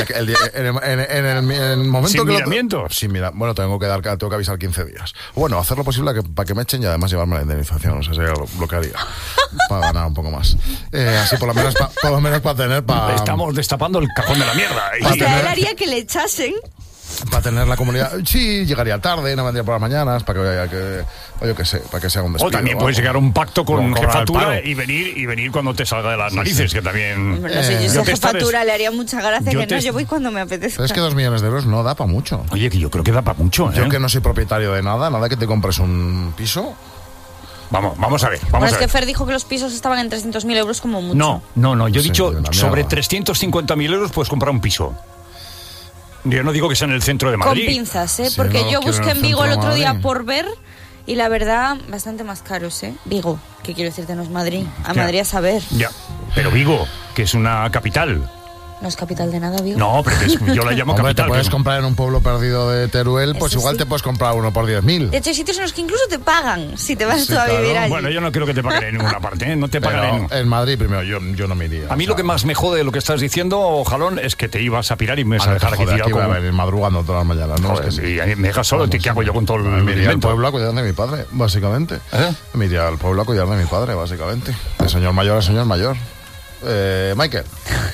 el momento ¿Sin que miramientos? Sí, mira, bueno, tengo que avisar 15 días. Bueno, hacer lo posible para que me echen y además llevarme la indemnización. O sea, sería lo que haría. Para ganar un poco más. Así por lo menos para tener... Estamos destapando el cajón de la mierda. O sea, él haría que le echasen... Para tener la comunidad. Sí, llegaría tarde, no vendría por las mañanas, para que yo qué sé, para que sea un despido. O también puedes llegar a un pacto con jefatura y venir cuando te salga de las narices, sí. Que también... No sé, yo jefatura le haría mucha gracia yo voy cuando me apetezca. Pero es que 2 millones de euros no da para mucho. Oye, que yo creo que da para mucho, ¿eh? Yo que no soy propietario de nada que te compres un piso... Vamos a ver. Es que Fer dijo que los pisos estaban en 300.000 euros como mucho. No, yo he dicho sobre 350.000 euros puedes comprar un piso. Yo no digo que sea en el centro de Madrid. Con pinzas, Sí, porque no yo quiero busqué en en el Vigo el centro de otro día Madrid. por ver y la verdad, bastante más caros, Vigo, que quiero decirte, no es Madrid. A Ya. Madrid a saber. Ya, pero Vigo, que es una capital. No es capital de nada, Vigo. No, pero yo la llamo Hombre, capital. te puedes que- comprar en un pueblo perdido de Teruel, pues Eso igual sí. te puedes comprar uno por 10.000. De hecho, hay sitios en los que incluso te pagan si te vas Sí, tú a vivir claro. allí. Bueno, yo no creo que te paguen en ninguna parte, ¿eh? No te pagan Pero en Madrid primero, yo no me iría. A mí lo que más me jode de lo que estás diciendo, Jalón, es que te ibas a pirar y me vas a dejar aquí tirado voy a como... venir madrugando todas las mañanas, ¿no? Joder, Es que sí. y ahí me dejas solo, Vamos, ¿qué hago yo con todo el me iría al alimento? pueblo a cuidar de mi padre, básicamente. Me iría al pueblo a cuidar de mi padre, básicamente. De señor mayor a señor mayor. Michael.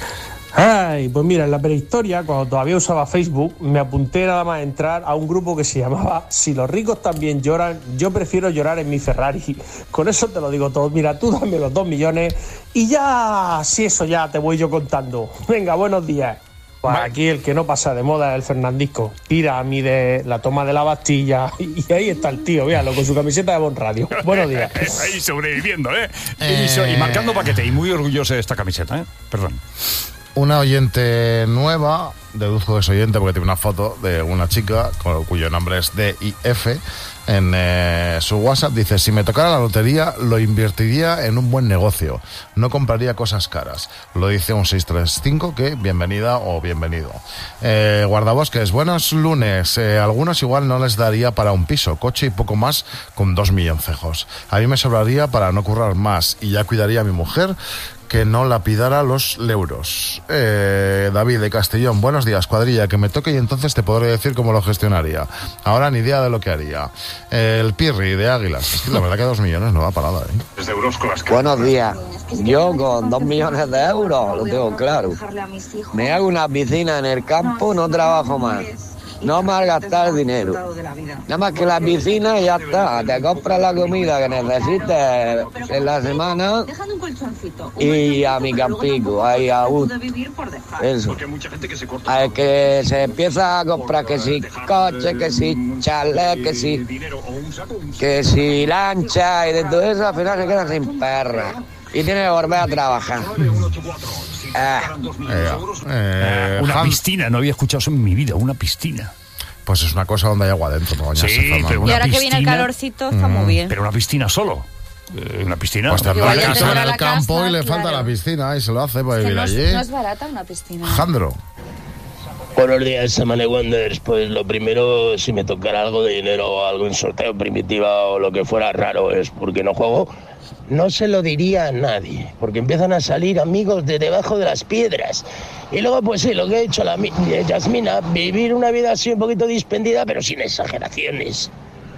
Ay, pues mira, en la prehistoria, cuando todavía usaba Facebook, me apunté nada más a entrar a un grupo que se llamaba Si los ricos también lloran, yo prefiero llorar en mi Ferrari. Con eso te lo digo todo. Mira, tú dame los 2 millones y ya, si eso ya te voy yo contando. Venga, buenos días. Pues aquí el que no pasa de moda es el Fernandisco. Tira a mí de la toma de la Bastilla y ahí está el tío, véalo, con su camiseta de Bon Radio. Buenos días. Ahí sobreviviendo, ¿eh? Y marcando paquete, y muy orgulloso de esta camiseta, ¿eh? Perdón. Una oyente nueva, deduzco que es oyente porque tiene una foto de una chica cuyo nombre es DIF en su WhatsApp. Dice: si me tocara la lotería lo invertiría en un buen negocio, no compraría cosas caras. Lo dice un 635, que bienvenida o bienvenido. Guardabosques, buenos lunes. Algunos igual no les daría para un piso, coche y poco más con 2 milloncejos. A mí me sobraría para no currar más y ya cuidaría a mi mujer, que no lapidara los euros. David de Castellón, buenos días, cuadrilla, que me toque y entonces te podré decir cómo lo gestionaría. Ahora ni idea de lo que haría. El Pirri de Águilas, es que la verdad que 2 millones no va parada, ¿eh? Desde euros con las Buenos días. Yo con 2 millones de euros, lo tengo claro. Me hago una piscina en el campo, no trabajo más. No malgastar dinero. Nada más que la piscina y ya está. Te compras la comida que necesites en la semana y a mi campico, ahí a eso. Al que se empieza a comprar que si coche, que si chalet, que si lancha y de todo eso, al final se queda sin perra y tiene que volver a trabajar. Una piscina, no había escuchado eso en mi vida, una piscina. Pues es una cosa donde hay agua dentro, ¿no? Sí, pero Y una ahora que piscina, viene el calorcito, está muy bien. pero una piscina solo. Una piscina. Pues te Igual anda ya en te sobra el la campo casa, y le claro. falta la piscina y se lo hace para Que vivir no, allí. no es barata una piscina. Jandro. Buenos días, Samane Wonders. Pues lo primero, si me tocara algo de dinero o algo en sorteo, primitiva o lo que fuera raro, es porque no juego. No se lo diría a nadie, porque empiezan a salir amigos de debajo de las piedras. Y luego, pues sí, lo que ha dicho Yasmina, vivir una vida así un poquito dispendida, pero sin exageraciones.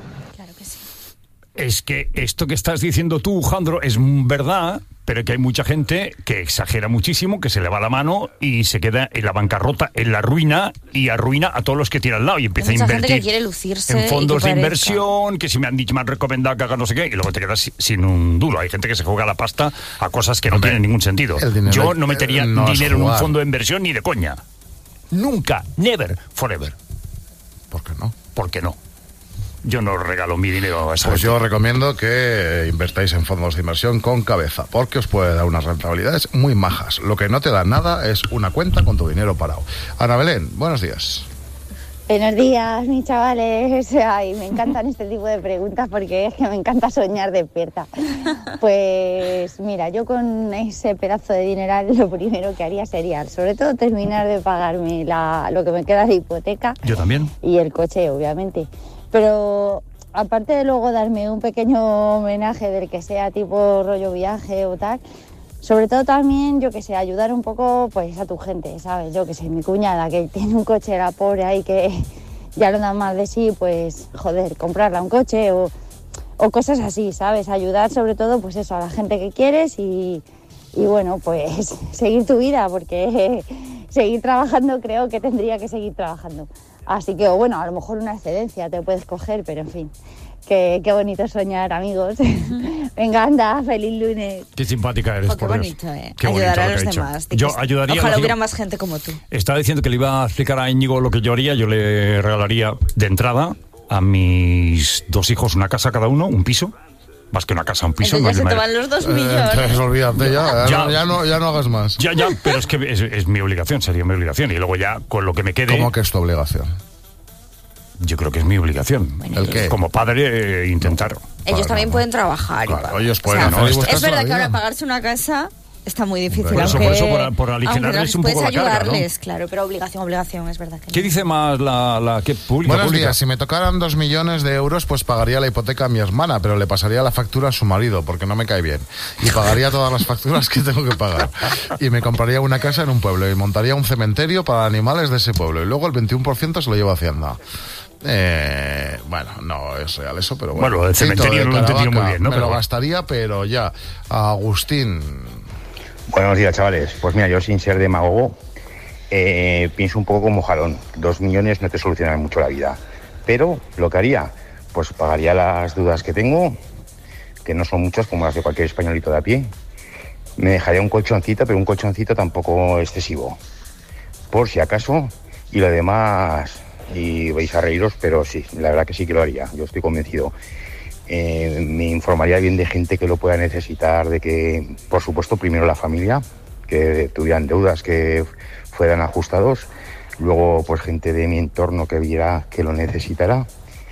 Es que esto que estás diciendo tú, Jandro, es verdad, pero que hay mucha gente que exagera muchísimo, que se le va la mano y se queda en la bancarrota, en la ruina, y arruina a todos los que tiene al lado y empieza a Hay mucha gente invertir que quiere lucirse en fondos y que de parezca. inversión, que si me han dicho, me han recomendado que haga no sé qué, y luego te quedas sin un duro. Hay gente que se juega la pasta a cosas que no tienen ningún sentido. dinero, Yo no metería no es dinero en un jugar. fondo de inversión ni de coña. Nunca, never, forever. ¿Por qué no? ¿Por qué no? Yo no regalo mi dinero a esa Pues gente. yo recomiendo que invertáis en fondos de inversión con cabeza, porque os puede dar unas rentabilidades muy majas. Lo que no te da nada es una cuenta con tu dinero parado. Ana Belén, buenos días. Buenos días, mis chavales. Ay, me encantan este tipo de preguntas porque es que me encanta soñar despierta. Pues mira, yo con ese pedazo de dineral lo primero que haría sería, sobre todo, terminar de pagarme lo que me queda de hipoteca. Yo también. Y el coche, obviamente. Pero aparte de luego darme un pequeño homenaje del que sea tipo rollo viaje o tal, sobre todo también, yo que sé, ayudar un poco pues a tu gente, ¿sabes? Yo que sé, mi cuñada que tiene un coche, la pobre ahí que ya lo dan más de sí, pues joder, comprarla un coche o cosas así, ¿sabes? Ayudar sobre todo pues eso, a la gente que quieres y bueno, pues seguir tu vida, porque seguir trabajando creo que tendría que seguir trabajando. Así que, bueno, a lo mejor una excedencia te puedes coger, pero en fin, qué bonito soñar, amigos. Venga, anda, feliz lunes. Qué simpática eres, Oh, qué por bonito, Dios. Qué bonito ayudar a lo que los ha dicho. demás. Yo ayudaría. Ojalá lógico, hubiera más gente como tú. Estaba diciendo que le iba a explicar a Íñigo lo que yo haría. Yo le regalaría de entrada a mis 2 hijos una casa cada uno, un piso, Más que una casa, un piso. Entonces no ya se te van los 2 millones. Entonces olvídate ya no hagas más. Ya, pero es que es mi obligación, sería mi obligación. Y luego ya, con lo que me quede... ¿Cómo que es tu obligación? Yo creo que es mi obligación. ¿El qué? Como padre, intentar. Ellos también pueden trabajar. Claro, ellos pueden es verdad que ahora pagarse una casa está muy difícil. Por eso, por aligerarles un poco la carga, ayudarles, ¿no? Claro, pero obligación, es verdad. ¿Qué dice más la que pública? Buenos días, si me tocaran 2 millones de euros, pues pagaría la hipoteca a mi hermana, pero le pasaría la factura a su marido, porque no me cae bien. Y pagaría todas las facturas que tengo que pagar. Y me compraría una casa en un pueblo y montaría un cementerio para animales de ese pueblo. Y luego el 21% se lo llevo a Hacienda. Bueno, no es real eso, pero bueno. Bueno, el cementerio no lo he entendido muy bien, ¿no? Me lo gastaría, pero ya. Agustín. Buenos días, chavales. Pues mira, yo sin ser demagogo, pienso un poco como Jalón. 2 millones no te solucionan mucho la vida. Pero lo que haría, pues pagaría las deudas que tengo, que no son muchas como las de cualquier españolito de a pie. Me dejaría un colchoncito, pero un colchoncito tampoco excesivo. Por si acaso, y lo demás, y vais a reíros, pero sí, la verdad que sí que lo haría. Yo estoy convencido. Me informaría bien de gente que lo pueda necesitar, de que, por supuesto, primero la familia, que tuvieran deudas que fueran ajustados, luego pues gente de mi entorno que viera que lo necesitara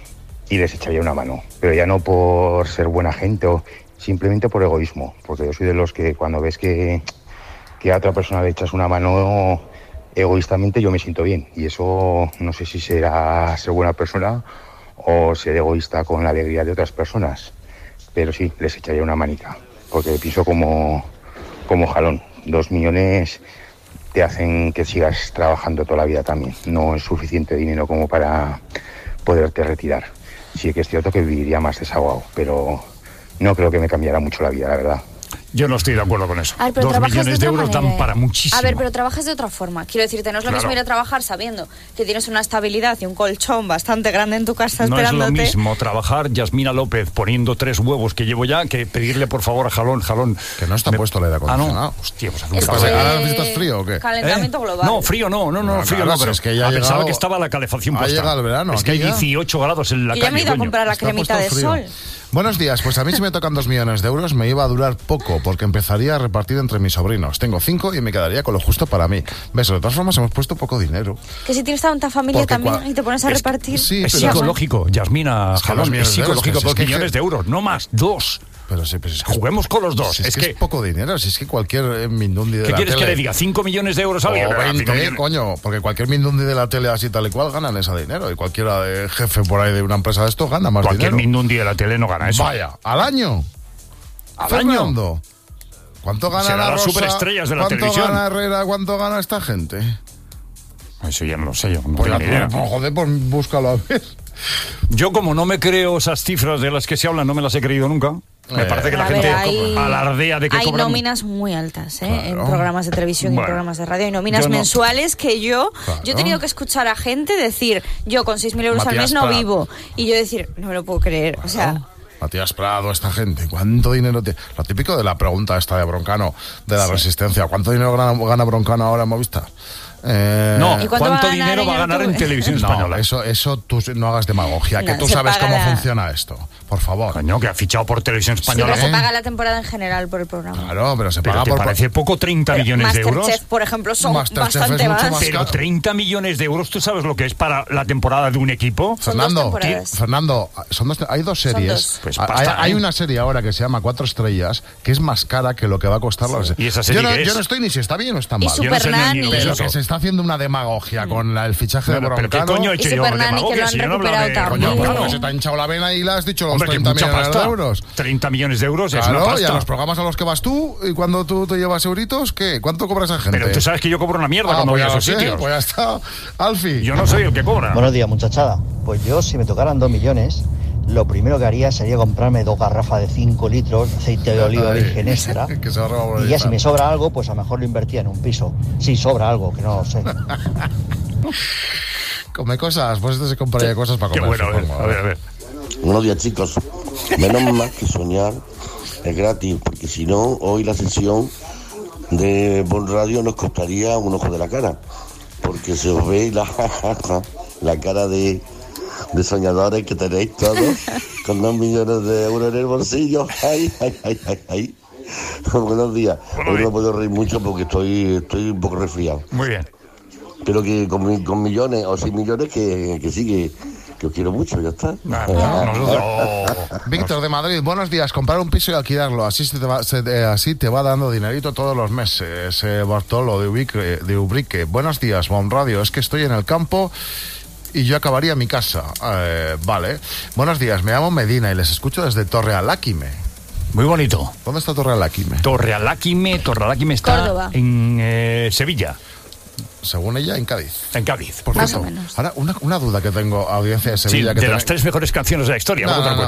y les echaría una mano, pero ya no por ser buena gente o simplemente por egoísmo, porque yo soy de los que cuando ves que a otra persona le echas una mano egoístamente, yo me siento bien, y eso no sé si será ser buena persona o ser egoísta con la alegría de otras personas, pero sí, les echaría una manica, porque pienso como Jalón. 2 millones te hacen que sigas trabajando toda la vida también, no es suficiente dinero como para poderte retirar. Sí que es cierto que viviría más desahogado, pero no creo que me cambiara mucho la vida, la verdad. Yo no estoy de acuerdo con eso. A ver, pero 2 millones de euros dan para muchísimo. A ver, pero trabajas de otra forma. Quiero decirte, no es lo mismo ir a trabajar sabiendo que tienes una estabilidad y un colchón bastante grande en tu casa esperándote. No es lo mismo trabajar, Yasmina López, poniendo 3 huevos que llevo ya, que pedirle por favor a Jalón. Que no está puesto el aire acondicionado. No. Hostia, pues hace un calor. ¿Ahora necesitas frío o qué? Calentamiento global. No, frío no, frío no, pero es que ya pensaba que estaba la calefacción puesta. Ha llegado el verano. Es que hay 18 grados en la calle. Yo ya me he ido a comprar la cremita de sol. Buenos días, pues a mí si me tocan 2 millones de euros me iba a durar poco, porque empezaría a repartir entre mis sobrinos. Tengo 5 y me quedaría con lo justo para mí. ¿Ves? De todas formas hemos puesto poco dinero. Que si tienes tanta familia porque también y te pones a repartir. Sí, es psicológico, Yasmina Jalón, es psicológico, 2 millones de euros, no más, 2. Pero sí, pues es que juguemos con los 2. Es que es poco dinero, si es que cualquier mindundi de ¿qué la quieres tele, que le diga? ¿5 millones de euros a alguien? O 20, coño, porque cualquier mindundi de la tele así tal y cual ganan ese dinero. Y cualquiera de jefe por ahí de una empresa de esto gana más cualquier dinero. Cualquier mindundi de la tele no gana eso. Vaya, ¿al año? Fernando, ¿cuánto gana la Rosa? Superestrellas de la televisión. ¿Cuánto gana Herrera? ¿Cuánto gana esta gente? Eso ya no lo sé yo. No pues joder, pues búscalo a ver. Yo como no me creo esas cifras de las que se hablan, no me las he creído nunca. Me parece que la gente alardea de que hay cobran... nóminas muy altas, en programas de televisión y en programas de radio. Hay nóminas mensuales que yo he tenido que escuchar a gente decir, yo con 6.000 euros al mes no vivo. Y yo decir, no me lo puedo creer. O sea... Matías Prado, esta gente, ¿cuánto dinero tiene? Lo típico de la pregunta esta de Broncano, de la Resistencia, ¿cuánto dinero gana Broncano ahora en Movistar? No, ¿cuánto dinero va a ganar en televisión española? Eso tú no hagas demagogia, que tú sabes cómo funciona esto. Por favor. Coño, que ha fichado por televisión española. Sí, pero se paga la temporada en general por el programa. Claro, pero se paga ¿te por... parece poco 30 millones de euros? Masterchef, por ejemplo, son bastante más. Pero 30 millones de euros, ¿tú sabes lo que es para la temporada de un equipo? Fernando, hay 2 series. Pues hay una serie ahora que se llama 4 estrellas, que es más cara que lo que va a costar la serie. ¿Y esa serie yo no estoy ni si está bien o está mal. Y Supernanny. Pero que se está haciendo una demagogia con el fichaje de Broncano. ¿Pero qué coño he hecho yo? Demagogia, que lo han recuperado también. Porque se te ha hinchado la vena y le has dicho los 30 millones de euros. 30 millones de euros es una pasta. Y a los programas a los que vas tú, y cuando tú te llevas euritos, ¿qué? ¿Cuánto cobra esa gente? Pero tú sabes que yo cobro una mierda cuando voy a esos sitios. Pues ya está, Alfie. Yo no soy el que cobra. Buenos días, muchachada. Pues yo, si me tocaran 2 millones, lo primero que haría sería comprarme 2 garrafas de 5 litros de aceite de oliva virgen extra. Y ya si me sobra algo, pues a lo mejor lo invertía en un piso. Si sobra algo, que no lo sé. Come cosas, pues se compraría cosas para comer. Qué bueno, a ver. Buenos días, chicos. Menos mal que soñar es gratis, porque si no, hoy la sesión de Bon Radio nos costaría un ojo de la cara, porque se os ve la cara de de soñadores que tenéis todos, con 2 millones de euros en el bolsillo. ¡Ay, ay, ay, ay, ay! Buenos días. Hoy no puedo reír mucho porque estoy un poco resfriado. Muy bien. Pero que con millones o 6 millones que sí, que os quiero mucho, ya está. Víctor de Madrid, buenos días. Comprar un piso y alquilarlo, así te va dando dinerito todos los meses. Bartolo de Ubrique, buenos días, Bon Radio. Es que estoy en el campo y yo acabaría mi casa. Vale. Buenos días, me llamo Medina y les escucho desde Torrealáquime. Muy bonito. ¿Dónde está Torrealáquime? Torrealáquime está Córdoba. en Sevilla. Según ella, en Cádiz. En Cádiz. Por Más cierto, o menos. ahora una duda que tengo, audiencia de Sevilla. Sí, de las 3 mejores canciones de la historia.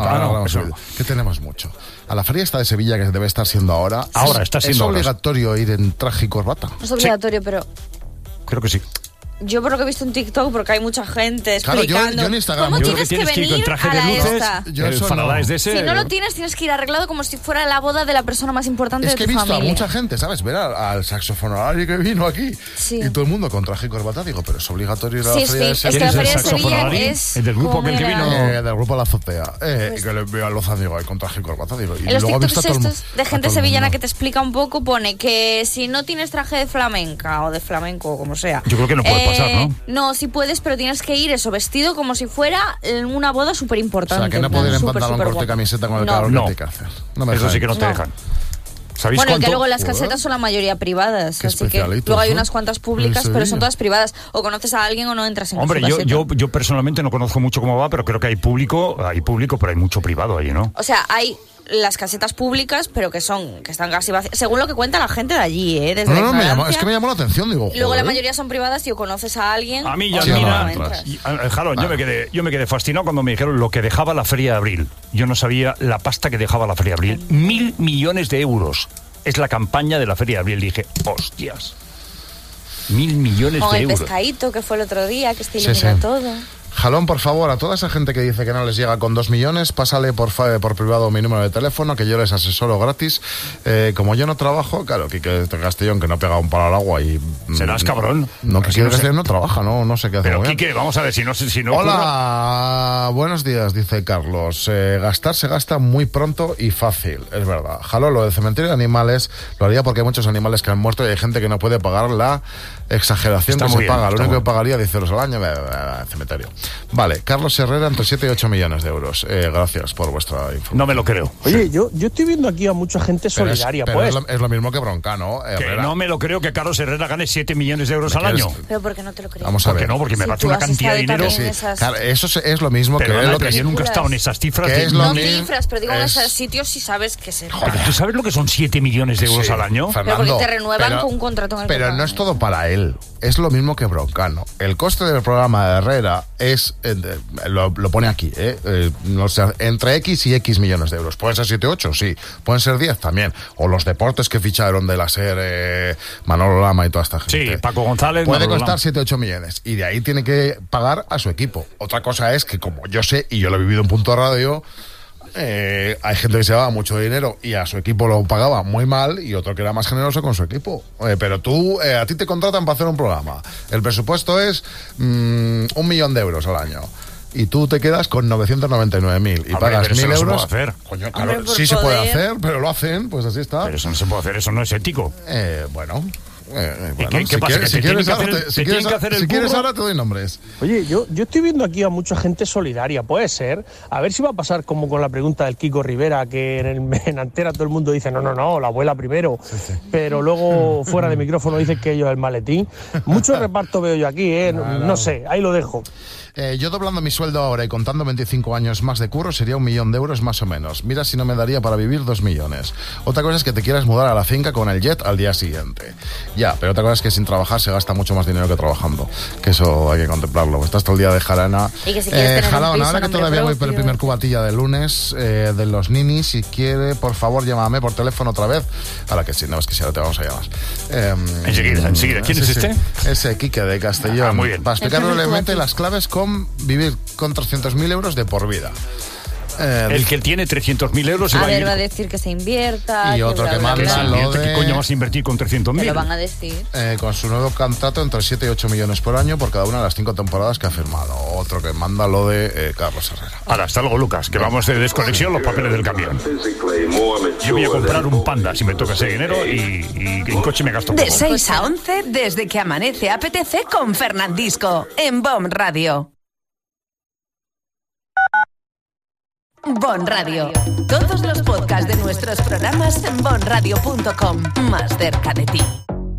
Que tenemos mucho. A la feria esta de Sevilla, que debe estar siendo ahora. Está siendo ¿Es ahora. obligatorio ir en traje y corbata? No es obligatorio, pero Creo que sí. yo por lo que he visto en TikTok, porque hay mucha gente Claro, explicando yo en Instagram. cómo Yo tienes que ir venir con traje a de la luces, esta. Yo el eso Faralaes no. de ese. Si no lo tienes que ir arreglado como si fuera la boda de la persona más importante Es de que he tu visto familia. a mucha gente, ¿sabes? Ver al saxofonario que vino aquí. Sí. Y todo el mundo con traje y corbata. Digo, pero es obligatorio ir a Sí, la feria de es que Sevilla. la ¿Quién es feria el de Sevilla saxofonario? es ¿El del grupo como aquel que era- vino? Del grupo La Azotea. Pues- Que le veo a Loza, digo, con traje y corbata. Digo, y En los luego he TikToks visto a todo el estos de a gente todo el sevillana mundo. que te explica un poco, pone que si no tienes traje de flamenca o de flamenco o como sea. Yo creo que no puede pasar, ¿no? No, sí puedes, pero tienes que ir eso vestido como si fuera una boda súper O importante. sea, que no puedo ir en pantalón corto y camiseta con el calor que No. te que hacer. No me Eso dejan. sí que no te No. dejan. ¿Sabéis Bueno, y cuánto? que luego las casetas son la mayoría privadas, Qué así que especialitos, luego hay ¿eh? unas cuantas públicas, En pero son Sevilla. todas privadas. O conoces a alguien o no entras en Hombre, su caseta. yo personalmente no conozco mucho cómo va, pero creo que hay público, pero hay mucho privado allí, ¿no? O sea, hay las casetas públicas, pero que están casi vacías, según lo que cuenta la gente de allí, desde la No, ignorancia. es que me llamó la atención, digo. Y luego la joder. mayoría son privadas y o conoces a alguien A mí o ya, Sí, no, no no entras. entras. Jalón, yo me quedé fascinado cuando me dijeron lo que dejaba la Feria de Abril. Yo no sabía la pasta que dejaba la Feria de Abril. 1.000 millones de euros. Es la campaña de la Feria de Abril. Dije, hostias. 1.000 millones Con de el euros. pescadito que fue el otro día, que se Sí, ilumina sí. todo. Jalón, por favor, a toda esa gente que dice que no les llega con 2 millones, pásale por privado mi número de teléfono, que yo les asesoro gratis. Como yo no trabajo, claro, Quique de Castellón, que no pega un palo al agua y... Serás cabrón. No, que Si Quique no de sé. Castellón no trabaja, no sé qué hace. Pero muy bien. Quique, vamos a ver, si no Hola, buenos días, dice Carlos. Gastar se gasta muy pronto y fácil, es verdad. Jalón, lo del cementerio de animales lo haría porque hay muchos animales que han muerto y hay gente que no puede pagar la exageración Está que muy se bien, paga. Lo está único muy que pagaría 10 euros al año, cementerio. Vale, Carlos Herrera, entre 7 y 8 millones de euros. Gracias por vuestra información. No me lo creo. Oye, yo estoy viendo aquí a mucha gente Pero es- solidaria, pero pues. es lo mismo que Broncano, Que Herrera. no me lo creo que Carlos Herrera gane 7 millones de euros al quieres- año. Pero ¿por qué no te lo crees? Vamos a ¿Por qué ver. no? Porque me Si parece tú una has cantidad de estado dinero. también en Sí, esas- claro, eso es lo mismo Pero, que Ana, lo pero que yo nunca he estado en esas cifras. ¿Qué de- es lo No mismo? cifras, pero digo en Es- esos sitios si sabes que se Pero ¿tú sabes lo que son 7 millones de euros Sí, al año? Pero porque te renuevan con un contrato en el que Pero no pagan. es todo para él. Es lo mismo que Broncano. El coste del programa de Herrera es, lo pone aquí, no sé, entre X y X millones de euros. Pueden ser 7, 8, sí. Pueden ser 10 también. O los deportes que ficharon de la SER, Manolo Lama y toda esta gente. Sí, Paco González. Puede Manolo costar Lama. 7, 8 millones. Y de ahí tiene que pagar a su equipo. Otra cosa es que, como yo sé, y yo lo he vivido en Punto Radio, hay gente que se daba mucho dinero y a su equipo lo pagaba muy mal y otro que era más generoso con su equipo. Pero tú, a ti te contratan para hacer un programa. El presupuesto es 1 millón de euros al año. Y tú te quedas con 999.000 y Hombre, pagas pero eso 1.000 no se euros. puede hacer. Coño, claro, Hombre, por sí se puede poder. hacer, pero lo hacen, pues así está. Pero eso no se puede hacer, eso no es ético. Bueno, ¿Y qué pasa? ¿Que te tienen que hacer- te tienen que hacer el si quieres burro? ahora te doy nombres. Oye, yo estoy viendo aquí a mucha gente solidaria, puede ser. A ver si va a pasar como con la pregunta del Kiko Rivera, que en Antena todo el mundo dice, no, la abuela primero. Pero luego fuera de micrófono dicen que ellos el maletín. Mucho reparto veo yo aquí, no sé, ahí lo dejo. Yo doblando mi sueldo ahora y contando 25 años más de curro sería 1 millón de euros más o menos. Mira si no me daría para vivir 2 millones. Otra cosa es que te quieras mudar a la finca con el jet al día siguiente. Ya, pero otra cosa es que sin trabajar se gasta mucho más dinero que trabajando. Que eso hay que contemplarlo. Estás todo el día de jarana. Y que si quieres tener un Jalón, piso, ahora que nombre todavía voy por el propio. primer cubatilla de lunes de los ninis, si quiere, por favor, llámame por teléfono otra vez. Ahora que sí, no, es que si ahora te vamos a llamar. Enseguida. ¿Quién es este? Ese Quique de Castellón. Ah, muy bien. Para explicar El primer brevemente cubatilla. las claves con vivir con 300.000 euros de por vida. El que tiene 300.000 euros se va a ir. Va a decir que se invierta. Y otro que manda lo de... ¿Qué coño vas a invertir con 300.000? Te lo van a decir. Con su nuevo contrato entre 7 y 8 millones por año por cada una de las 5 temporadas que ha firmado. Otro que manda lo de Carlos Herrera. Ahora, hasta luego, Lucas, que vamos de desconexión los papeles del camión. Yo voy a comprar un Panda si me toca ese dinero y en coche me gasto poco. De 6 a 11, desde que amanece apetece con Fernandisco, en BOM Radio. BOM Radio. Todos los podcasts de nuestros programas en bomradio.com. Más cerca de ti.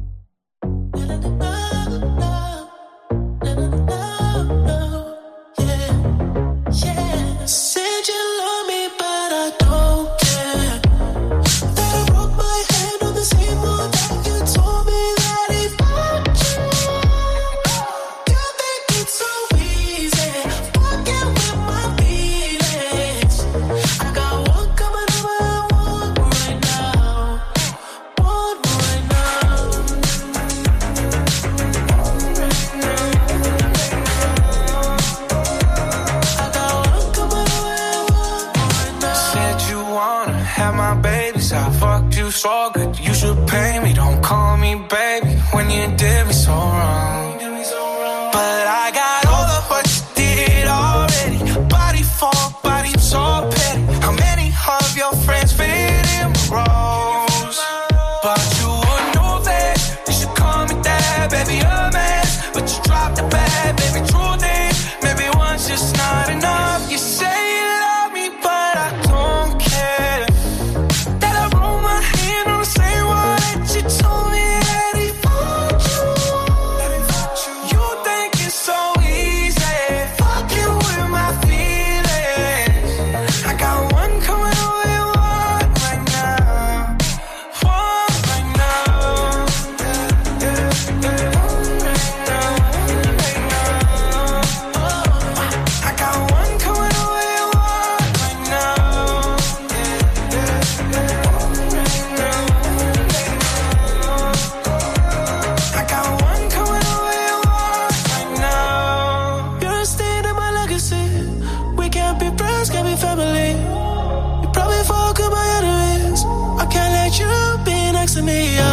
So good, you should pay me. Don't call me baby when you did me so wrong. But I got all of what you did already. Body for body, so petty. How many of your friends fit in my roles? But you would know that you should call me that, baby, a mess. But you dropped the bag, baby, truth is, maybe one's just not enough. You say you love me, but I don't care. You told me that he found you. You think it's so easy, fucking with my feelings. I got one coming away, one right now, one right now. I got one coming away, one right now. I got one coming away, one right now. You're a stain in my legacy. We can't be friends, can't be family. You probably fuck with my enemies. I can't let you be next to me.